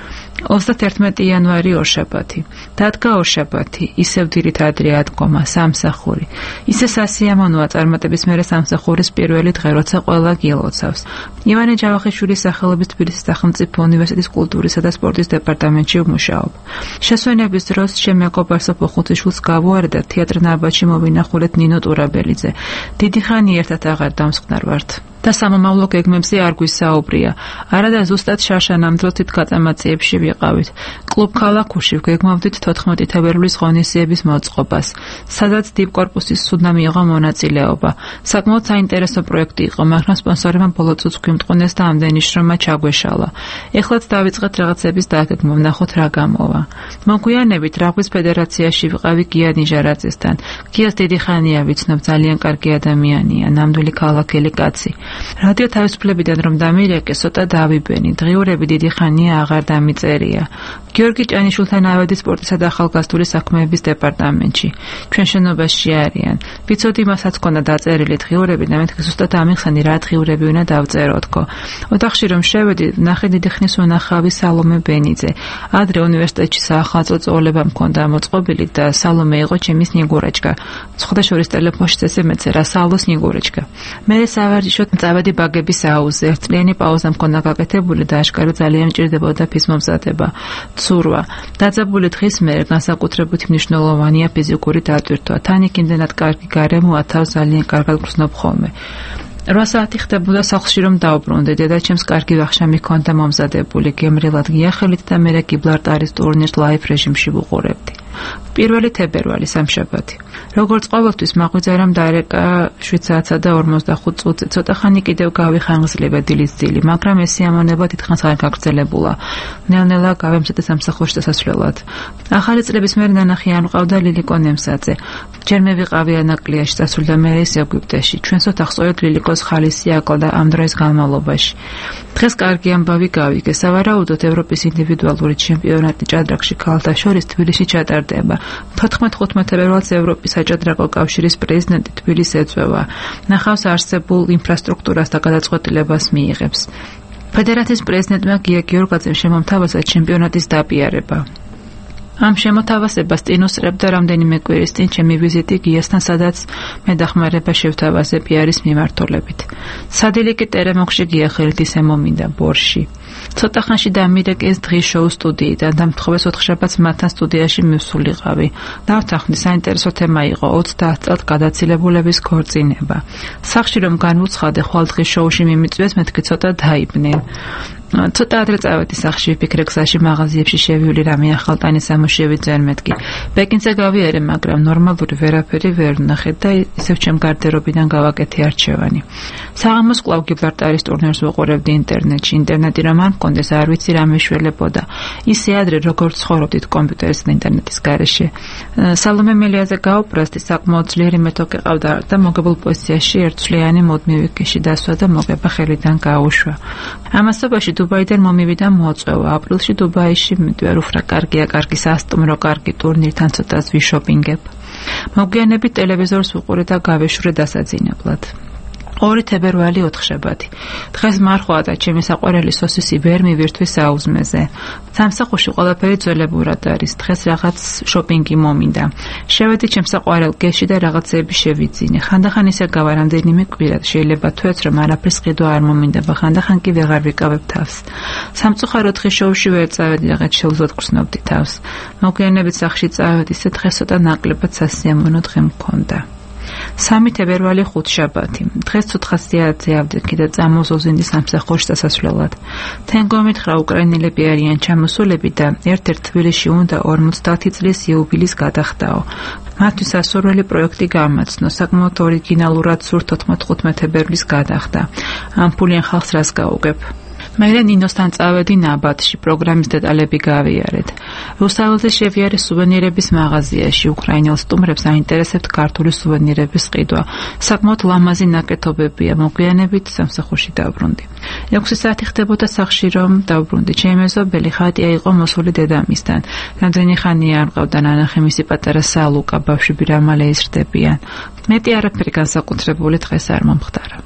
31 იანვარი ორშაბათი. დადგა ორშაბათი, ისევ დილით ადრე ადგომა, სამსახური. ისე სასიამოვნოა წარმატების მერე სამსახურის პირველი დღე, როცა ყველა გილოცავს. ივანე ჯავახიშვილის სახელობის თბილისის სახელმწიფო უნივერსიტეტის კულტურისა და სპორტის დეპარტამენტში ვმუშაობ. შესვენების დროს შემეკობარ სოფო ხუთიშვილს გავუარე და თეატრ ნაბადში მოვინახულეთ ნინო ტურაბელიძე. დიდი ხანი ერთად აღარ დამსხნარ ვართ. და სამომავლო გეგმებზე არ გვისაუბრია. არადა ზუსტად შარშანამდროთით გაწამაწიებში ვიყავით. კლუბ ქალაქურში ვგეგმავდით 14 თებერვლის ღონისძიების მოწყობას, სადაც დიპკორპუსის სუდმა მიიღო მონაწილეობა. საკმაოდ საინტერესო პროექტი იყო, მაგრამ სპონსორებმა ბოლო წუთს გვიმტყუნეს და ამდენი შრომა ჩაგვეშალა. ეხლაც დავიწყეთ რაღაცების დაგეგმა, ვნახოთ რა გამოვა. მოგვიანებით რაგბის ფედერაციაში ვიყავი გია ნიჟარაძესთან. გიას დიდი ხანია ვიცნობ, ძალიან კარგი ადამიანია, ნამდვილი ქალაქელი კაცი. რადიო თავისუფლებიდან რომ დამირეკე, ცოტა დავიბენი. დღიურები დიდი ხანია აღარ დამიწერია. გიორგი ჭანიშვილთან ავედი სპორტისა და ახალგაზრდული საქმეების დეპარტამენტში. ჩვენ შენობაში არიან. ვიცოდი, მასაც ჰქონდა დაწერილი დღიურები და მეთქი ზუსტად ამიხსენი რა დღიურები უნდა დავწერო თქო. ოთახში რომ შევედი, ნახე დიდი ხნის უნახავი სალომე ბენიძე. ადრე უნივერსიტეტში საახალწლო წოლება მქონდა მოწყობილი და სალომე იყო ჩემი სნიგურაჩკა. სხვადასხვა ტელეფონში წესემეცე რა სალო სნიგურაჩკა. მე სავარჯიშოდ წავედი ბაგების აუზზე. ერთწლიანი პაუზა მქონდა გაკეთებული და აშკარა ძალიან მჭირდებოდა ფიზმომზადება. ცურვა. დაძაბული დღის მერე განსაკუთრებით მნიშვნელოვანია ფიზიკური დატვირთვა. თან იქ იმდენად კარგი გარემო ათავს ძალიან კარგად გრძნობ ხოლმე. 8 საათი ხდებოდა სახლში რომ დავბრუნდე. დედაჩემს კარგი ვახშამი ჰქონდა მომზადებული, გემრიელად გიახელით და მე გიბლარტარის ტურნირს ლაივ რეჟიმში ვუყურებდი. 1 თებერვალი სამშაბათი. როგორც ყოველთვის მაღვიძარამ დაერეკა 7 საათსა და 45 წუთზე. ცოტა ხანი კიდევ გავიხანგრძლება დილის ძილი, მაგრამ ეს სიამოვნება დიდხანს არ გაგრძელებულა. ნელ-ნელა გავემზადე სამსახურში დასასვლელად. ახალი წლების მერე ნანახი არ მყავდა ლილიკო ნემსაძე. ჯერ მე ვიყავი ანაკლიაში წასული და მე ის ეგვიპტეში. ჩვენს ოთახსოვეთ ლილიკოს ხალისი აკლდა ამ დროის განმავლობაში. დღეს კარგი ამბავი გავიგე. სავარაუდოდ ევროპის ინდივიდუალური ჩემპიონატი ჭადრაკში ქალთა შორის თბილისში ჩატარდება. 14-15 თებერვალს ევროპის საჭადრაკო კავშირის პრეზიდენტი თბილისს ეწვევა. ნახავს არსებულ ინფრასტრუქტურას და გადაწყვეტილებას მიიღებს. ფედერაციის პრეზიდენტმა გია გიორგაძემ შემომთავაზა ჩემპიონატის დაპიარება. ამ შემოთავაზებას წინ უსწრებდა რამდენიმე კვირის წინ ჩემი ვიზიტი გიასთან, სადაც მე დახმარება შევთავაზე პიარის მიმართულებით. სადილიკი ტერემოქში გია ხელთისე მომინდა ბორში. ცოტა ხანში დამირეკეს დღის შოუ სტუდიიდან და მთხოვეს 4 შაბათს მათთან სტუდიაში მივსულიყავი. დავთანხმდი, საინტერესო თემა იყო 30 წელთ გადაცილებულების ქორწინება. სახში რომ განვუცხადე ხვალ დღის შოუში მიმიწვიეს, მეთქი ცოტა დაიბნე. ცოტა ადრე წავედი სახში, ვიფიქრე გზაში მაღაზიებში შევივლი რამე ახალტანი სამუშევი ძერ მეთქი. ბეკინზე გავიარე, მაგრამ ნორმალური ვერაფერი ვერ ვნახე და ისევ ჩემ გარდერობიდან გავაკეთე არჩევანი. საღამოს კვლავ გიბარტარის ტურნირს ვუყურებდი ინტერნეტში. ინტერნეტი რომ არ მქონდეს, არ ვიცი რა მეშველებოდა. ისე ადრე როგორც ცხოვრობდით კომპიუტერის და ინტერნეტის გარეშე. სალომე მელიაზე გავუბრაზდი, საკმაოდ ძლიერი მეთოქი ყავდა და მოგებულ პოზიციაში ერთწლიანი მუდმივი კეში დასვა და მოგება ხელიდან გაუშვა. ამასობაში დუბაიდან მომივიდა მოწვევა. აპრილში დუბაიში მიდვარ, უფრა კარგია, კარგი სასტუმრო, კარგი ტურნირთან ცოტას ვიშოპინგებ. მოგვიანებით ტელევიზორს ვუყურე და გავეშურე დასაძინებლად. 2 თებერვალი 4 შაბათი. დღეს მარხვა და ჩემი საყვარელი სოსისი ვერ მივირთვი საუზმეზე. სამსახურში ყველაფერი ძველებურად არის. დღეს რაღაც შოპინგი მომინდა. შევედი ჩემს საყვარელ გეში და რაღაცეები შევიძინე. ხანდახან ისე გავა რამდენიმე კვირა. შეიძლება თვეც რომ არაფრის ყიდვა არ მომინდება. ხანდახან კი ვეღარ ვიკავებ თავს. სამწუხაროდ დღის შოუში ვერ წავედი, რაღაც შეუძლოდ გრძნობდი თავს. მოგვიანებით სახში წავედი, ისე დღეს ცოტა ნაკლებად სასიამოვნო დღე მქონდა. 3 თებერვალი 5 შაბათი. დღეს ცოცხასიათზე ავდექი და წამოზოზინდი სამსახურში დასასვლელად. თენგო მითხრა, უკრაინელები არიან ჩამოსულები და ერთ-ერთ თბილისში უნდა 50 წლის იუბილის გადახდაო. მათთვის ასურველი პროექტი გამაცნო, საკმაოდ ორიგინალურად სურთ 15 თებერვლის გადახდა. ამ ფულიან ხალხს რას გაუგებ? მერე ნინოსთან წავედი ნაბატში, პროგრამის დეტალები გავიარეთ. რუსთაველზე შევიარე სუვენირების მაღაზიაში, უკრაინელ სტუმრებს აინტერესებთ ქართული სუვენირების ყიდვა. საკმაოდ ლამაზი ნაკეთობებია, მოგვიანებით სამსახურში დავბრუნდი. 6 საათი ხდებოდა სახში რომ დავბრუნდი. ჩემი მეზობელი ხატია იყო მოსული დედამისთან. რამდენი ხანია არ მყავდა ნანახი მისი პატარა სალუკა, ბავშვები რა მალე იზრდებიან. მეტი არაფერი განსაკუთრებული დღეს არ მომხდარა.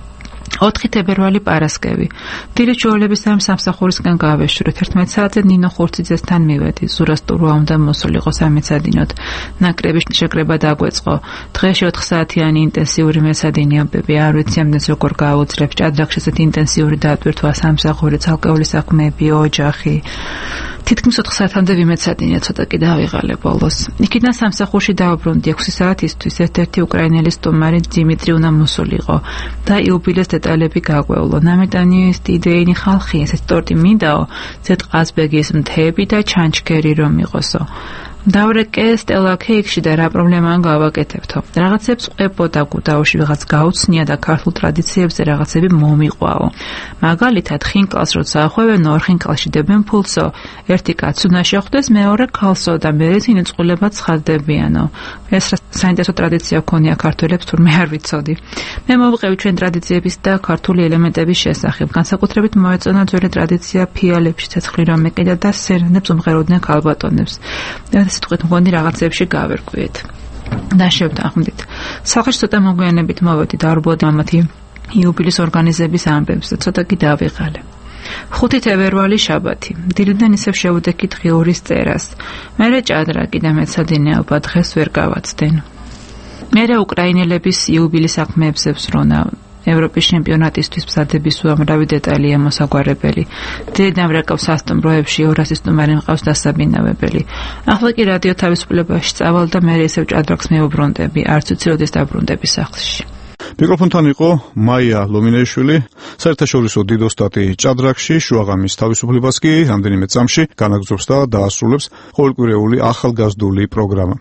4 თებერვალი პარასკევი. დილით ჩვეულებისამებრ სამსახურისგან გავეშურეთ. 11 საათზე ნინო ხურციძესთან მივედი. ზურასტურვა უნდა მოსულიყო 3 სადინოთ. ნაკრების შეკრება დაგვეწყო. დღეში 4 საათიანი ინტენსიური მესადინიობები. არ ვიცი ამდენს როგორ გავუძლებ. ჭადრაკში ესეთ ინტენსიური დატვირთვა, სამსახური, ცალკეული საქმეები, ოჯახი. თითქმის 4 საათამდე ვიმეცადინე, ცოტა კი დავიღალე ბოლოს. იქიდან სამსახურში დავბრუნდი 6 საათისთვის. ერთ-ერთი უკრაინელი სტუმარი დიმიტრი უნდა მოსულიყო და იუბილეს დეტალები გაგვეულო. ნამეტანი სტიდეინი ხალხი, ესეთ ტორტი მინდაო, ზეთ ყაზბეგის მთები და ჩანჩქერი რომ იყოსო. დავრეკე სტელა კეიქში და რა პრობლემაა გავაკეთებთო. რაღაცებს ყვებოდა გუდაოში, ვიღაც გაუცნია და ქართულ ტრადიციებზე რაღაცები მომიყვაო. მაგალითად, ხინკალს როცა ახვევენ, 2 ხინკალში დებენ ფულსო. ერთი კაც უნდა შეხვდეს, მეორე ქალსო და მერე წინ წყვილებად ცხადდებიანო. ეს საინტერესო ტრადიცია ქონია ქართველებს, თურმე არ ვიცოდი. მე მოვყევი ჩვენ ტრადიციების და ქართული ელემენტების შესახებ. განსაკუთრებით მოეწონა ძველი ტრადიცია ფიალებში ცეცხლი რომ ეკიდა და სერენებს უმღეროდნენ ქალბატონებს. სიტყვით მგონი რაღაცებში გავერკვიეთ და შევთანხმდით. სახში ცოტა მოგვიანებით მოვედი და არბოდი მამათი იუბილის ორგანიზების ამბებს და ცოტა კი დავიღალე. 5 თებერვალი შაბათი. დილიდან ისევ შევუდექით ღიურის წერას. მერე ჭადრაკი და მეცადინეობა დღეს ვერ გავაცდენ. მერე უკრაინელების იუბილის საქმეებზე ვსრონა. ევროპის ჩემპიონატისთვის მზადების უამრავი დეტალია მოსაგვარებელი. დედამ რეკავს სასტუმროებში 200 სტუმარი მყავს დასაბინავებელი. ახლა კი რადიო თავისუფლებაში წავალ და მე ისევ ჭადრაკს მეუბრუნდები, არც ვიცი როდის დაბრუნდები სახლში. მიკროფონთან იყო მაია ლომინეიშვილი, საერთაშორისო დიდ ოსტატი ჭადრაკში, შუაღამის თავისუფლებას კი რამდენიმე წამში განაგრძობს და დაასრულებს ყოველკვირეული ახალგაზრდული პროგრამა.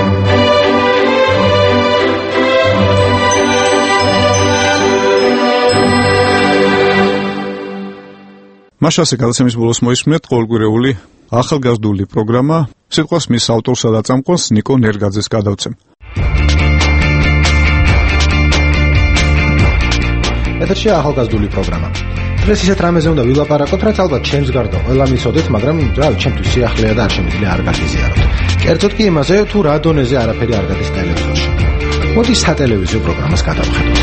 მაშასე გადაცემის ბოლოს მოისმინეთ ყოველკვირეული ახალგაზრდული პროგრამა, სიტყვას მის ავტორსა და წამყვანს ნიკო ნერგაძეს გადავცემ. ეთერშია ახალგაზრდული პროგრამა. დღეს ისეთ რამეზე უნდა ვილაპარაკოთ, რაც ალბათ ჩემს გარდა ყველა მიცოდეთ, მაგრამ ჩემთვის სიახლეა და არ შემიძლია არ გაგიზიაროთ. კერძოდ კი იმაზე, თუ რა დონეზე არაფერი არ გადის ტელევიზორში. მოდი სატელევიზიო პროგრამას გადავხედოთ.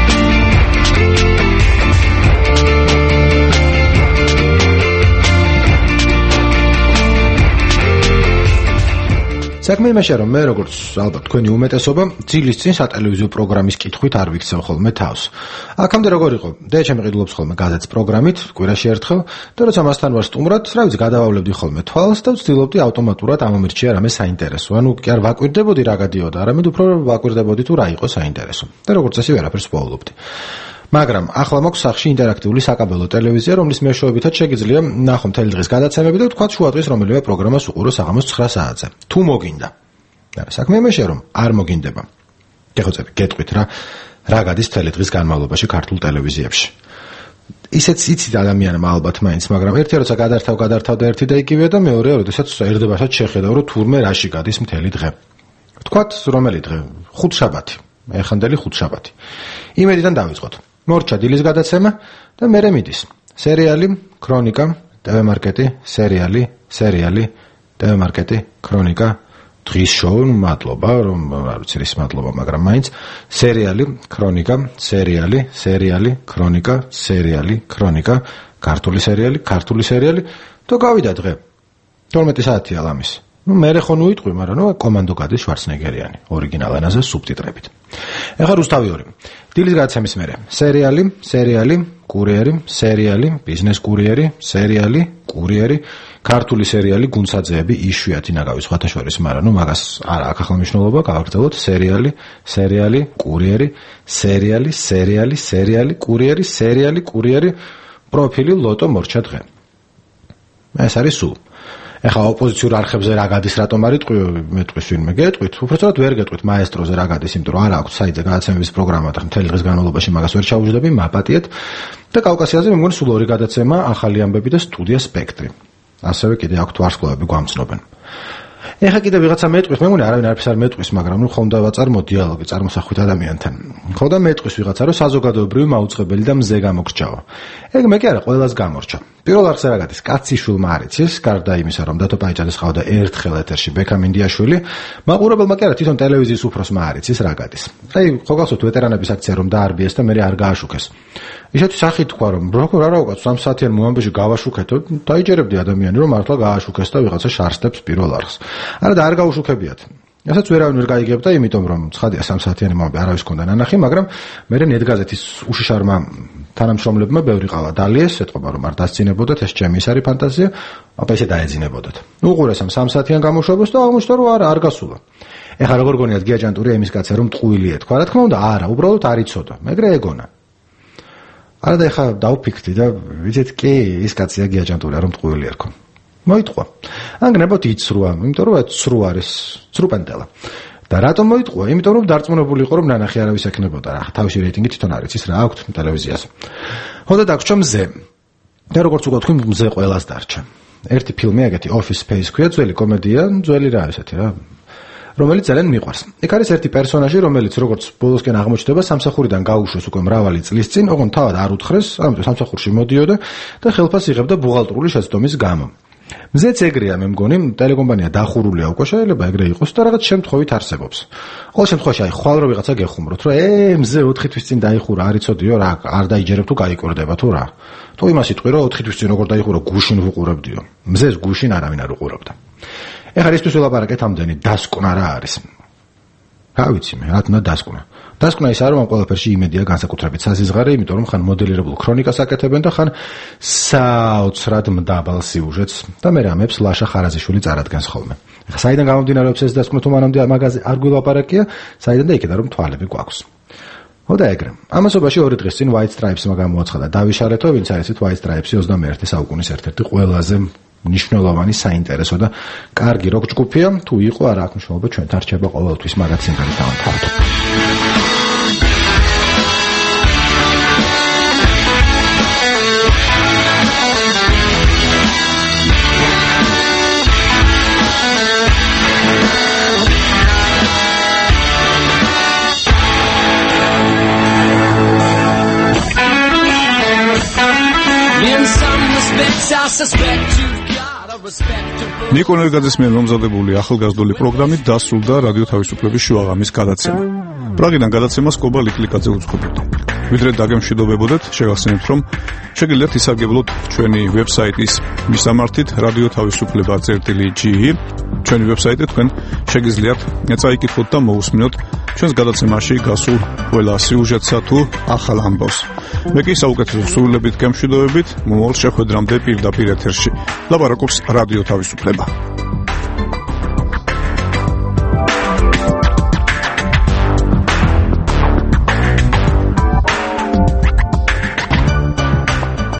საქმე იმაშია, რომ მე როგორც ალბათ თქვენი უმეტესობა ძილის წინ სატელევიზიო პროგრამის კითხვით არ ვიქცევ ხოლმე თავს. აქამდე როგორ იყო? ჩემი ყიდულობს ხოლმე გაზეთს პროგრამით, კვირაში ერთხელ, და როცა მასთან ვარ სტუმრად, რა ვიცი, გადავავლებდი ხოლმე თვალს და ვცდილობდი ავტომატურად ამომირჩია რამე საინტერესო. ანუ კი არ ვაკვირდებოდი რა გადიოდა, არამედ უფრო ვაკვირდებოდი თუ რა იყო საინტერესო. და როგორც წესი ვერაფერს ვსვავლობდი. მაგრამ ახლა მაქვს სახში ინტერაქტიული საკაბელო ტელევიზია, რომლის მეშვეობითაც შეგიძლია ნახო მთელი დღის გადაცემები და თქვა შუადღის რომელიმე პროგრამას უყურო საღამოს 9 საათზე. თუ მოგინდა. საქმე იმაშია, რომ არ მოგინდება. გეხოცები, გეტყვით რა გადის მთელი დღის განმავლობაში ქართულ ტელევიზიებში. ისეც იცით ადამიანმა ალბათ მაინც, მაგრამ ერთი როცა გადართავ და ერთი და იგივეა და მეორე როდესაც ერდებასაც შეხედავ, რომ თურმე რაში გადის მთელი დღე. თქვათ რომელი დღე? ხუთშაბათი. ეხანდელი ხუთშაბათი. იმედიდან დავიწყოთ. მორჩა დილის გადაცემა და მერე მიდის. სერიალი, ქრონიკა, TV მარკეტი, სერიალი, TV მარკეტი, ქრონიკა, დღის შოუ, მადლობა, რომ არ ვიცი რის მადლობა, მაგრამ მაინც სერიალი, ქრონიკა, სერიალი, ქრონიკა, ქრონიკა, ქართული სერიალი, და გავიდა დღე. 12 საათია ლამის. მერე ხო უიტყვი, მაგრამ კომანდო გადის შვარცნეგერიანი, ორიგინალ ენაზე სუბტიტრებით. ეხლა რუსთავი 2. დილის გადაცემის მერე. სერიალი, კურიერი, ბიზნეს კურიერი, კურიერი, ქართული სერიალი, გუნცაძეები, იშვიათი ნაგავის სხვათა შორის, მაგრამ მაგას არ აქვს ახლა მნიშვნელობა, გავაგრძელოთ სერიალი, კურიერი, კურიერი, პროფილი ლოტო მორჩა დღე. ეს არის სულ. ეხლა ოპოზიციურ არხებზე რა გადის, რატომ არ იტყვი, მეტყვის ვინმე გეტყვით, უბრალოდ ვერ გეტყვით მაესტროზე რა გადის, იმიტომ რომ არ აქვს საიტზე გადაცემების პროგრამა და მთელი დღის განმავლობაში მაგას ვერ ჩაუждები, მაპატიეთ და კავკასიაზე მე მგონი სულ 2 გადაცემა, ახალი ამბები და სტუდია სპექტრი. ასევე კიდე აქვს ვარსკვლავები გვამცნობენ. ეხლა კიდე ვიღაცა მეტყვის, მე მგონი არავინ არაფერს არ მეტყვის, მაგრამ ხომ დავაწარმო დიალოგი წარმოსახვით ადამიანთან. ხო და მეტყვის ვიღაცა, რომ საზოგადოებრივი მაუწყებელი და მზე გამოგრჩავა. ეგ მე კი არა, ყველას გამორჩა. პირველ არხზე რა გადის? კაციშვილმა არ იცის, გარდა იმისა, რომ დათო პაიჭაძეს ყავდა ერთხელ ეთერში ბექა მინდიაშვილი, მაყურებელმა კი არა, თვითონ ტელევიზიის უფროსმა არ იცის რა გადის. ხო გახსოვთ ვეტერანების აქცია რომ დაარბიეს და მე არ გააშუქეს. ისეთი სახით თქვა, რომ რა უკაც 3 საათიან მომამბეში გავაშუქეთო, დაიჯერებდი ადამიანი, რომ მართლა გააშუქეს და ვიღაცა შარსტებს პირველ არხს. არა და არ გაუშუქებიათ. ასაც ვერავინ ვერ გაიგებდა, იმიტომ რომ ცხადია 3 საათიანი მომამბე არავის ჰქონდა ნანახი, მაგრამ მე ნეტგაზეთის უშიშარმა თანამშრომლებმა ბევრი ყავა დალიეს, ეთყობა რომ არ დასწინებოდათ, ეს ჩემი ის არის ფანტაზია, აბა ესე დაეძინებოდათ. უყურეს ამ 3 საათიან გამოშვებას და აღმოჩნდა რომ არ გასულა. ეხლა როგორ გონიათ გიაჯანტურია იმის კაცი რომ ტყუილი ეთქვა, რა თქმა უნდა, არა, უბრალოდ არ იცოდა, მეგრე ეგონა. არა და ეხლა დავფიქრდი და ვიცით კი ის კაცია გიაჯანტურია რომ ტყუილი ერქვა. მოიტყვა. ანგნებოთ იცრუა, იმიტომ რომ ცრუ არის, ცრუპენტელა. და რატომ მოიტყვა? იმიტომ რომ დარწმუნებული იყო რომ ნანახი არავის ექნებოდა რა. თავისი რეიტინგი თვითონ არ იცის რა აქვს ტელევიზიაზე. ხო და დაგვრჩა მზე. და როგორც უკვე თქვი, მზე ყველას დარჩა. ერთი ფილმი ეგეთი Office Space ქვია, ძველი კომედია, ძველი რა ესეთი რა. რომელიც ძალიან მიყვარს. ეგ არის ერთი პერსონაჟი, რომელიც როგორც ბოლოსკენ აღმოჩნდება, სამსახურიდან გაუშვეს უკვე მრავალი წლის წინ, ოღონდ თავად არ უთხრეს, ამიტომ სამსახურში მოდიოდა და ხელფას იღებდა ბუღალტრული შეცდომის გამო. მზეც ეგრეა, მე მგონი, ტელეკომპანია დახურულია უკვე, შეიძლება ეგრე იყოს და რაღაც შემთხვევით არსებობს. ყოველ შემთხვევაში აი ხვალ რო ვიღაცა გეხუმროთ, რომ მზე 4 თვის წინ დაიხურა, არ იცოდიო რა, არ დაიჯერებ თუ გაიკვირდება თუ რა. თუ იმას იტყვი რომ 4 თვის წინ როგორ დაიხურა, გუშინ ვუყურებდიო. მზეს გუშინ არავინ არ უყურებდა. ეხლა ისწვის ველაპარაკეთ ამდენი დასკვნა რა არის. რა ვიცი მე, რა თქმა დასკვნა. დასკვნა ის არის რომ ამ ყველაფერში იმედია განსაკუთრებით საზიზღარე, იმიტომ რომ ხან მოდელირებულ ქრონიკას აკეთებენ და ხან საოცრად მდაბალ სიუჟეტს და მე რამებს ლაშა ხარაზიშვილი წარადგენს ხოლმე. ეხლა საიდან გამომდინარეობს ეს დასკვნა თუ მანამდე მაგაზე არ გველაპარაკია, საიდან და იქიდან რომ თვალები გვაქვს. და ეგრე. ამასობაში 2 დღის წინ White Stripes-მა გამოაცხადა დავიშალეთო, ვინც არის White Stripes-ი 21 საუკუნის ერთ-ერთი ყველაზე მნიშვნელოვანი საინტერესო და კარგი როკ ჯგუფია, თუ იყო არა აქვს მნიშვნელობა ჩვენთან რჩება ყოველთვის მაგათ სიმღერით დავამთავროთ. ნიკო ნერგაძის მიერ მომზადებული ახალგაზრდული პროგრამით დასრულდა რადიო თავისუფლების შუაღამის გადაცემა. პრაღიდან გადაცემას კობა ლიკლიკაძე უძღვებოდა. ვიდრე დაგემშვიდობებოდეთ, შეგახსენებთ, რომ შეგიძლიათ ისარგებლოთ ჩვენი ვებსაიტის მისამართით radioთავისუფლება.ge. ჩვენი ვებსაიტი თქვენ შეგიძლიათ წაიკითხოთ და მოусმინოთ ჩვენს გადაცემაში გასულ ყველა სიუჟეტსა თუ ახალ ამბავს. მე კი საუკეთესო სრულებით გემშვიდობებით, მომავალ შეხვედრამდე პირდაპირ ეთერში. ლაპარაკობს რადიო თავისუფლება.